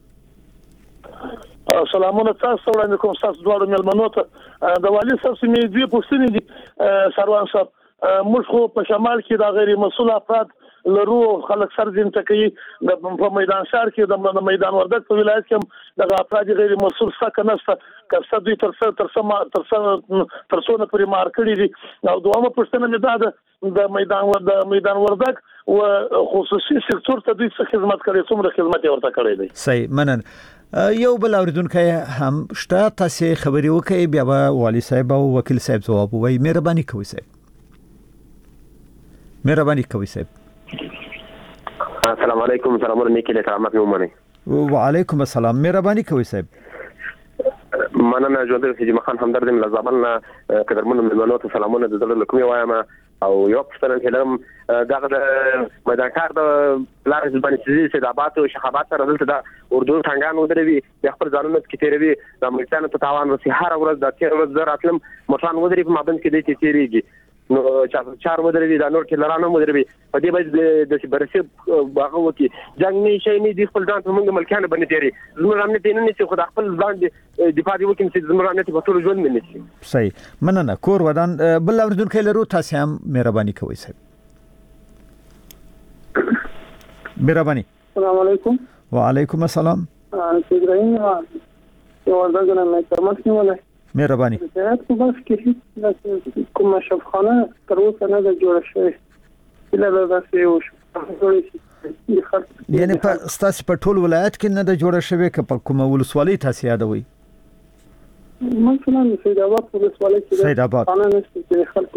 سلامونه تاسو وړاندې کوم تاسو دواړو ملمنو ته د والی صاحب سمې دی پوښتنې دي سروان صاحب موږ خو په شمال کې د غیر مسؤل افراد لرو خلک سر دین تکي په میدان شهر کې د میدان وردګ په ولایت کې د افراد غیر مسؤل څخه نشته کله دوی تر څو نه پرې مار کړی دي او دوامه پښتنه مې دا د میدان وردګ او خصوصي سکتور ته دوی څه خدمت کوي څومره خدمت ورته کړی دی صحیح منن یو بل اوریدونکو هم شته تاسو خبري وکي بیا والی صاحب او وکیل صاحب جواب وایي مهرباني کوئ صاحب مهرباني کوي صاحب السلام علیکم سلامونه نیکی له کرامت مومنه وعلیکم السلام مهرباني کوي صاحب مننه جوړ دې خان همدرد مل زبان قدرمن ملمنو ته سلامونه د دل کومي وایم او یو پښتنه کلم دغه د میدان کار د لارې باندې چې د آباد او شخابات سره دلته د اردو څنګه نو دروي د خپل ځانونه کې تیروي د امریکانو ته تاوان ورسي هر ورځ د تیر ورځ زراتلم موټران ودري په مابین کې د تیریږي نو چار ودرې دا نور کې لرانه ودرې په دې باندې د برسي باغ وتی جنگ نه شي نه د خپل ځان ته موږ ملکانه باندې تیری زموږ امنیت نه نشي خو د خپل ځان دفاع دی وکړي چې زموږ امنیت په ټول ژوند نه نشي صحیح مننه کور ودان بل اوریدونکو لرو تاسو هم مهرباني کوئ صاحب مهرباني السلام علیکم وعلیکم السلام ابراهیم یو وردګ نه مې تماس نیولای. مهرباني. زراعت په بس کې کومه شفخانه تر اوسه نه ده جوړه شوې. بل دا څه یو یعنی په ستاسو په ټول ولایت کې نه ده جوړه شوې که په کومه ولسوالۍ تاسو یادوي؟ مثلا سید آباد ولسوالۍ کې سید آباد خانه نشته چې خلکو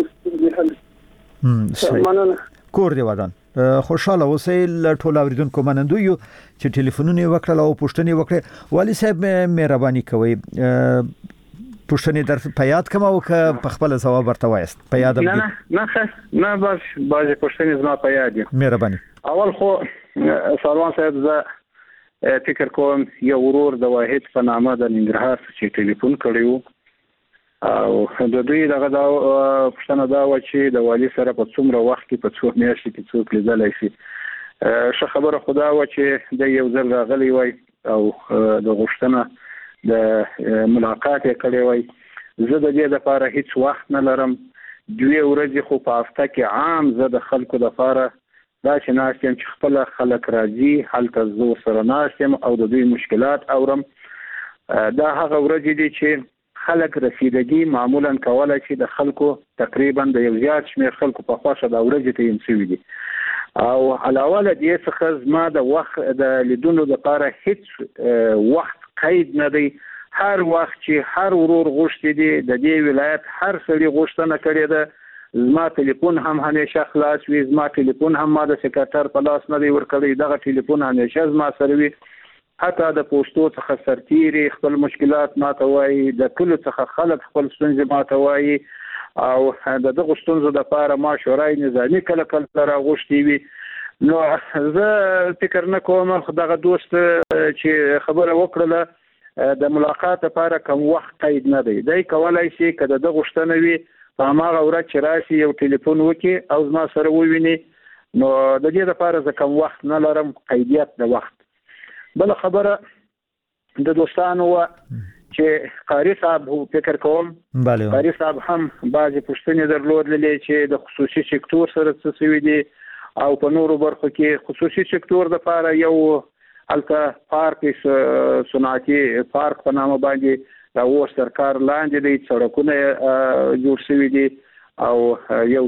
ستونزې حل. کور دی ودان. خوشاله اوسئ ټول اوریدونکو منندو یو چې ټلیفونونه وکړل او پوښتنې وکړي. والی صاحب مهرباني کوئ پوښتنې در په یاد کوم او که په خپل ځواب ورته وایست په یاد نه بس بعضی پوښتنې زما په یاد دي. مهرباني. اول خو سروان صاحب زه فکر کوم یو ورور د واحد په نامه د ننګرهار چې ټلیفون کړیو او د دوی دغه دا پوښتنه دا و چې د والي سره په څومره وخت کې په څو میاشتې کې څوک لیدلی شي. ښه خبره خدا و چې د یو ځل راغلی وای او د غوښتنه د ملاقات یې کړی وای. زه د دې لپاره هیڅ وخت نه لرم. 2 ورځې خو په هفته کې عام زه د خلکو لپاره دا چې ناست یم چې خپل خلک راځي هلته زه سره ناست یم او د دوی مشکلات اورم. دا هغه ورځې دي چې خلک رسیدګي معمولا کولای شي د خلکو تقریبا د یو زیات شمېر خلکو په خوښه د ورځې ته یمسوي دي او علاوه له دې څخه زما د وخت د لیدونو لپاره هیڅ وخت قید نه دی. هر وخت چې هر ورور غوښتي دي د دې ولایت هر سړي غوښتنه کړې ده. زما ټلیفون هم همیشه خلاص وي. زما ټلیفون هم ما د سکرټر په لاس نه دی ورکړی. دغه ټلیفون همیشه زما سره وي. حتی د پوسټو څخه سرتیري خپل مشکلات ماته وایي. د کلو څخه خلک خپل ستونزې ماته وایي او د دغه ستونزو لپاره ما شورای نظامي کله کله راغوښتي وي. نو زه فکر نه کوم دغه دوست چې خبره وکړله د ملاقات لپاره کوم وخت قید نه دی. دی کولای شي که د دغه غوښتنه وي په هماغه ورځ چې راشي یو ټلیفون وکړي او زما سره وویني. نو د دې لپاره زه کوم وخت نه لرم قیدیت د وخت. بل خبره د دوستانو چې قاری صاحب فکر کوم قاری صاحب هم بعضی پوښتنې درلودلې چې د خصوصي سکتور سره څه شوي دي او په نورو برخو کې خصوصي سکتور لپاره یو هلته پارک صنعتي پارک په نامه باندې دا اوس سرکار لاندې دی. سړکونه جوړ شوي دي او یو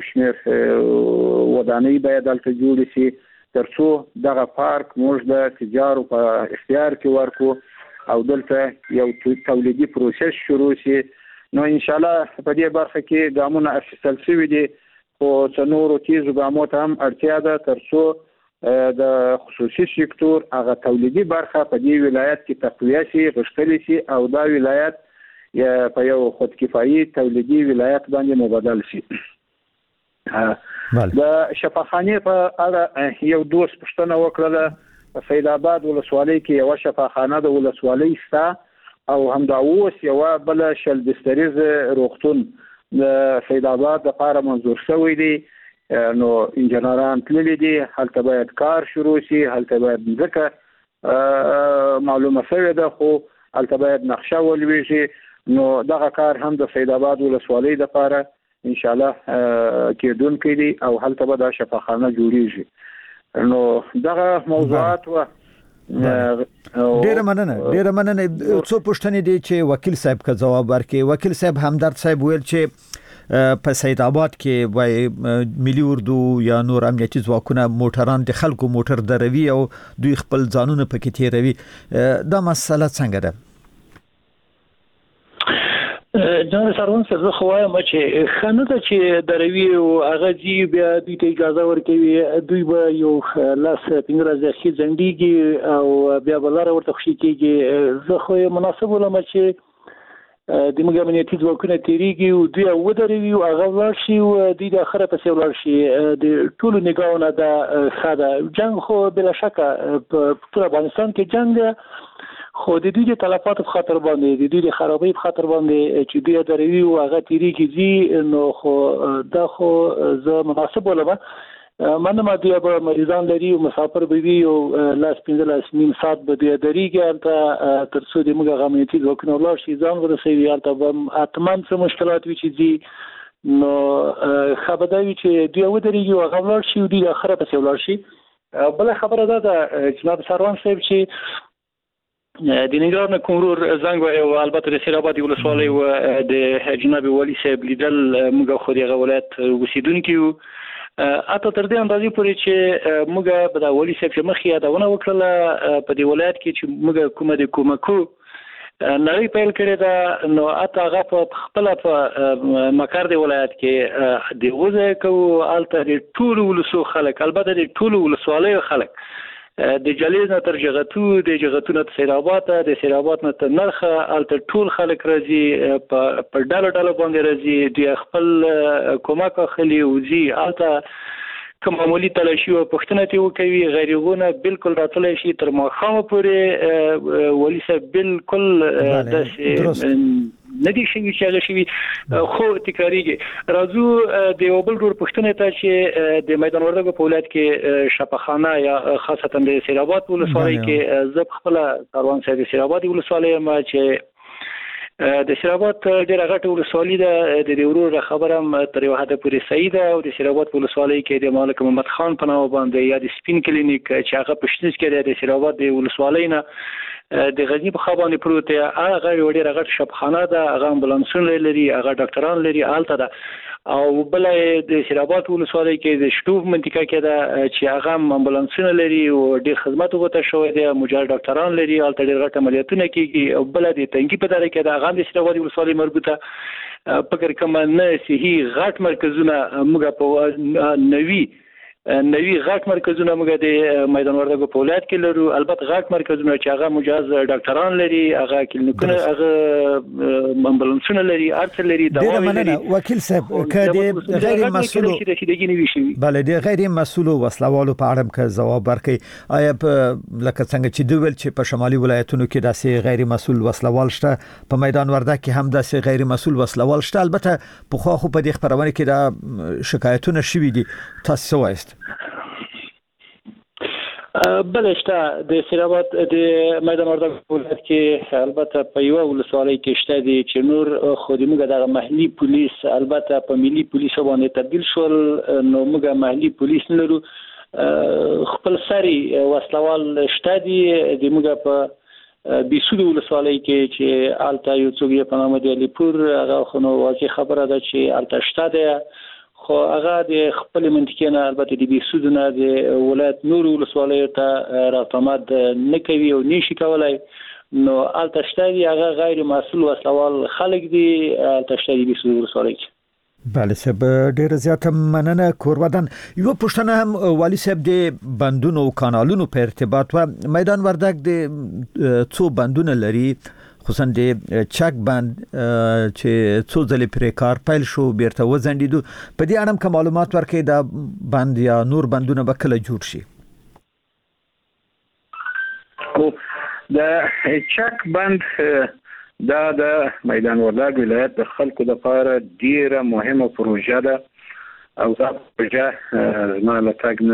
شمېر ودانۍ باید دلته جوړې شي تر څو دغه پارک موږ د تجارو په اختیار کې ورکړو او دلته یو تولیدي پروسس شروع شي. نو انشاءالله په دې برخه کې ګامونه اخیستل شوي دي خو څه نورو تیزو ګامو ته هم اړتیا ده تر څو د خصوصي سکتور هغه تولیدي برخه په دې ولایت کې تقویه شي غښتلی شي او دا ولایت په یو خودکفایي تولیدي ولایت باندې مبادل شي. د شفاخانې په اړه یو دوست پوښتنه وکړله. په سید آباد ولسوالۍ کې یوه شفاخانه د ولسوالۍ شته او همدا اوس یوه بله شل بستریز روغتون د سید آباد لپاره منظور شوی دی. نو انجنیران تللی دي هلته باید کار شروع شي. هلته باید ځکه معلومه شوې ده خو هلته باید نقشه ولویږي. نو دغه کار هم د سید آباد ولسوالۍ لپاره انشاءالله کېدونکی دی او هلته به دا شفاخانه جوړیږي. نو دغه موضوعات و ډیره مننه څو پوښتنې دي چې وکیل صاحب کا جواب ورکړي. وکیل صاحب همدرد صاحب ویل چې په سید آباد کې وای ملي اردو یا نور امنیتي ځواکونه موټران د خلکو موټر دروي او دوی خپل ځانونه پکې تیروي. دا مسله څنګه ده؟ جنرال سروان صاحب زه خو وایم چې خنه ته چې دروي او هغه جی بیا دوی ته اجازه ورکوي دوی به یو لاس 15 ځخې ځنډيږي او بیا بلاره ورته خوشي کېږي. زه خو مناسب ولم چې د موږ امنیتي ځواکونه تیریږي او دوی ودروي او هغه ولاړ شي او دوی د اخره پسې ولاړ شي. د ټولو نگاهونه د خاده جنگ خو بلا شک په ټول افغانستان کې جنگ خو د دوی د تلفات په خاطر باندې د دوی د خرابۍ په خاطر باندې چې دوی دروي او هغه تیریږي. نو خو دا خو زه مناسب ولم. منم دوی به مریضان لري او مسافر به وي او لاس 15 نیم ساعت به دوی دریږي هلته تر څو د موږ امنیتي ځواکونه ولاړ شي ځان ورسوي. هلته به حتماً څه مشکلات وي چې ځي نو ښه به دا وي چې دوی ودرېږي او هغه ولاړ شي او دوی د اخره پسې ولاړ شي. بله خبره دا ده جناب سروان صاحب چې د ننګرهار نه کومرور زنګ او البته د سیراباد ولسوالۍ او د جناب والي صاحب لیدل موږ خو دغه ولایت اوسیدونکو یو اته تر دې اندازې پورې چې موږ په د والي صاحب مخ یادونه وکړه په دې ولایت کې چې موږ کومه د کومکو نړۍ پیل کړی دا نو اته هغه په خپل په مکر دی ولایت کې د وزه کو الته د ټول ولسو خلک البته د ټول ولسوالۍ خلک د جلیز نه تر جغتو د جغتو نه سیرابات د سیرابات نه تر نرخه الته ټول خلک راځي په ډاله ډاله باندې راځي د خپل کومک خلی وزي الته کوم معمولی تلاشي او پښتنه ته وکوي غیرغونه بالکل راتللی شي تر ماخامه پورې ولی صاحب بالکل د ندی شي چې شي خو تکراریږي راځو د یو بل ډور پښتنه ته چې د میدان وردګو په ولایت کې شفاخانه یا خاصتا د سیراباد ولسوالۍ کې زب خپل کاروان صاحب سیراباد ولسوالۍ ما چې د سیراباد ډیره غټه ولسوالۍ ده د ورور خبرم تر یو حد پورې صحیح ده او د سیراباد ولسوالۍ کې د مالک محمد خان په نامه باندې یا د سپین کلینیک چې هغه پښتنس کې د سیراباد د ولسوالۍ نه د غزنی په خبرونه پروت هغه ډیره غټه شپخانه ده هغه امبولانسونه لري هغه ډاکټران لري آلته ده او بل د سیراباد ولسوالۍ کې د شټوب منطقه کې ده چې هغه امبولانسونه لري او ډیر خدمات وته شوی دی مجاهد ډاکټران لري آلته ډیر غټه عملیاتونه کیږي او بل د تنګي په دره کې ده هغه د سیراباد ولسوالۍ مربوطه فکر کوم نه صحیح غټ مرکزونه موږ په نوی غټ مرکزونه موږ د میدان وردګو په ولایت کې لرو البته غټ مرکزونه چې هغه مجاز ډاکټران لري هغه کلینیکونه هغه امبولانسونه لري ارڅ لري دا مننه وکیل صاحب کله غیر مسؤل بله د غیر مسؤل وسلوالو په اړه که جواب ورکړي آیا لکه څنګه چې دوی چې په شمالي ولایتونو کې داسې غیر مسؤل وسلوال شته په میدان وردګ کې هم داسې غیر مسؤل وسلوال شته البته په خو په دې خبرونه کې دا شکایتونه شوي دي تاسو وایست بلشته د سیراباد د میدان وردګ ولایت کې البته په یو ولسوالۍ کې شته دي چې نور خو د موږ د محلي پولیس البته په ملي پولیس باندې تبدیل شول نو موږ محلي پولیس لرو خپل سری وسلوال شته دي د موږ په بیسود ولسوالۍ کې چې آلته یو څوک په نامه دی علیپور هغه خو نو واقعي خبره ده چې آلته شته ده خو هغه د خپل منطقې نه البته د بیسود نه د ولایت نور ولسوالۍ ته راټمد نه کوي او نشي کولای نو آلته شته دي هغه غیر مسؤل وسلوال خلک دي آلته شته دي بیسود ولسوالۍ بله صاحب ډیر زیاته مننه کوروادن یو پښتنه هم والی صاحب د بندونو او کانالونو په ارتباط و میدان وردګ د څو بندونه لري خصوصا د چک بند چې څو ځلې پرې کار پیل شو بیرته وزندیدو په دې اړه کوم معلومات ورکړي دا بند یا نور بندونه به کله جوړ شي د چک بند دا د میدان وردګ ولایت د خلکو لپاره ډیره مهمه پروژه ده او دا پروژه زما له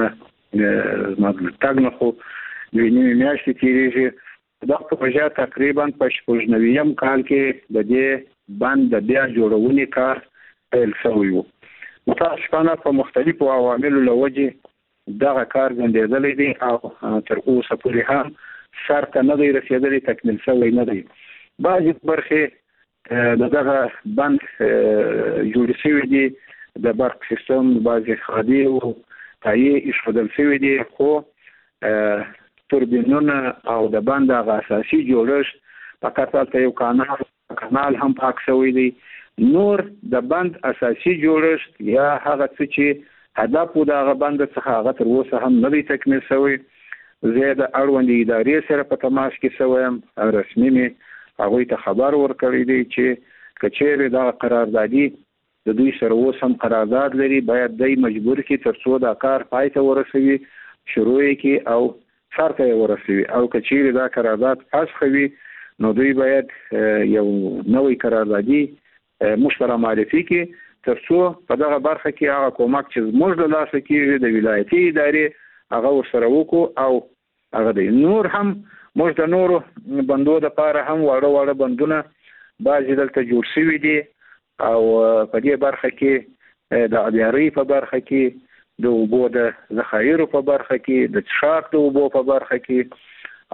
تګ نه خو د نیمې میاشتې تیریږي دا پروژه تقریبا په 90م کال کې د دې بند د بیا جوړونې کار پیل شوی و متاسفانه په مختلفو عواملو له وجې دغه کار ځنډېدلی دی او تر اوسه پورې هم سر ته نه دی رسېدلی تکمیل شوی نه دی بعضې برخې د دغه بند جوړې شوي دي د برق سیستم بعضې خادي او تایې ایښودل شوي دي خو توربینونه او د بند هغه اساسي جوړښت فقط هلته یو کانال هم پاک شوی دی نور د بند اساسي جوړښت یا هغه څه چې هدف و د هغه بند څخه هغه تر اوسه هم نه دی تکمیل شوی زه د اړوندې ادارې سره په تماس کې شوی یم رسمي مې هغوی ته خبر ورکړی دی چې که چیرې دغه قراردادي د دوی سره اوس هم قرارداد لري باید دی مجبور کړي تر څو دا کار پای ته ورسوي شروع یې کړي او سر ته یې ورسوي او که چیرې دا قرارداد فسخ وي نو دوی باید یو نوی قراردادي موږ سره معرفي کړي تر څو په دغه برخه کې هغه کومک چې زموږ له لاسه کېږي د ولایتي ادارې هغه ورسره وکړو او هغه دی نور هم موږ د نورو بندو دپاره هم واړه بندونه بعضې دلته جوړ شوي دي او په دې برخه کې د آبیارۍ په برخه کې د اوبو د ذخایرو په برخه کې د څښاک د اوبو په برخه کې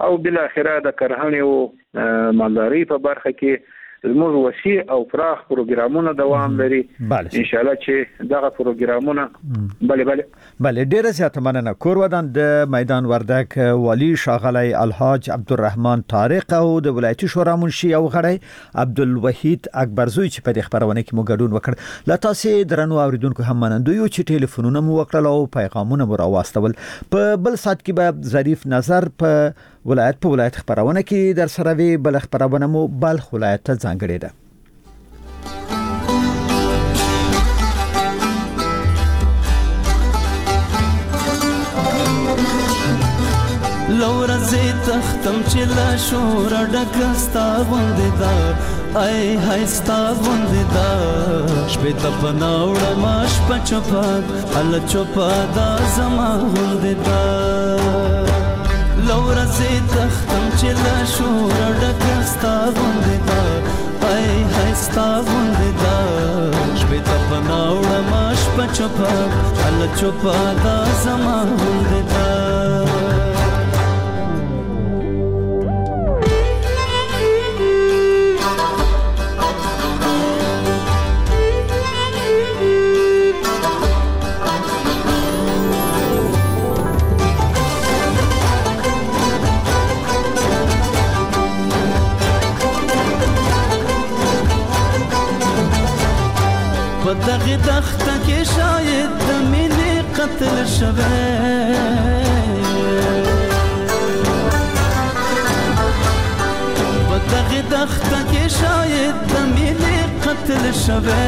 او بل اخره د کرهڼې او مالداري په برخه کې زموږ وسیع او پراخ پروګرامونه دوام لري ان شاء الله چې دغه پروګرامونه بله ډیره زیاته مننه. کور ودان د میدان وردک والی شاغلی الحاج عبدالرحمن طارق او د ولایتي شورا منشي او غړی عبدالوحید اکبرزوی چې په دې خبرونه کې مو ګډون وکړ. لا تاسو درنو اوریدونکو هم منندوی چې ټلیفونونه مو وکړل او پیغامونه مو راواستول. په بل سات کې به ظریف نظر په ولایت خبرونه کې در سره وی. بل خبرونه مو بلخ ولایت ته ځانګړې ده. لورا زی تختم چې لا شور ډکستا غوندې دا ای هايستا غوندې دا شپې ته پناوړه ماش پچپاد ال چوپا دا زما غوندې دا لورا زی تختم چې لا شور ډکستا غوندې دا ای هايستا غوندې دا شپې ته پناوړه ماش پچپاد ال چوپا دا زما غوندې دا دغه دخته کې شاید د مینې قتل شوه په دغه دخته کې شاید د مینې قتل شوه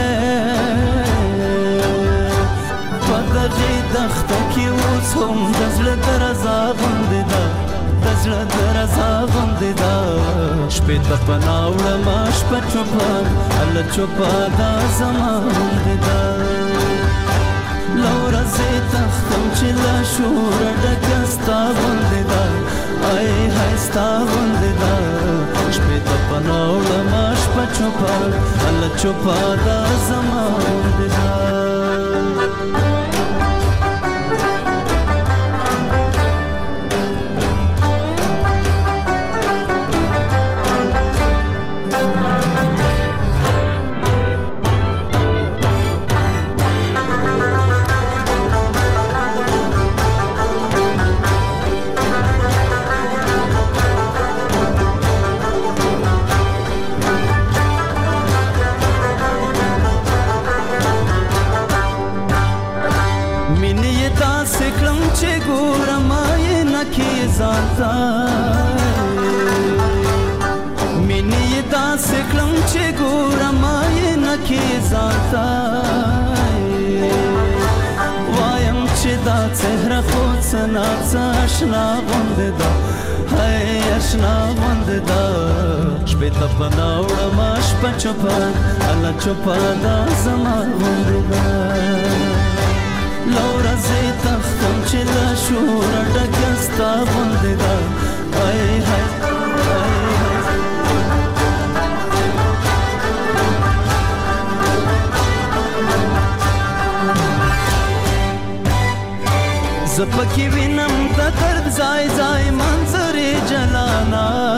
په دغه دخته کې اوس هم د زړه درزا غوندې ده د زړه درزا غوندې ده شپې ته پناوړه ماش په چوپان ال چوپا دا زما غوندې ده لورا زی تختم چې لا شور ډکه ستا غوندې ده ای هاي ستا غوندې ده شپې ته پناوړه ماش په چوپان ال چوپا دا زما غوندې ده اشنا غوندې ده هاي اشنا غوندې ده شپې ته پناوړه ماش په چوپان ال چوپا دا زما غوندې ده لورا زی تختم چې لا شور ډکه ستا غوندې ده هاي هاي زپکی وینم د درد ځای ځای منظرې جلانا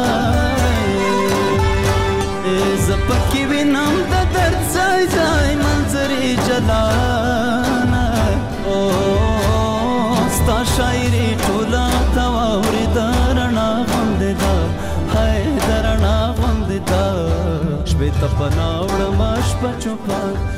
زپکی وینم د درد ځای ځای منظرې جلانا او ستا شاعري ټوله تواوري درنا غوندې ده هاي درنا غوندې ده شپې ته پناوړه ماش په چوپان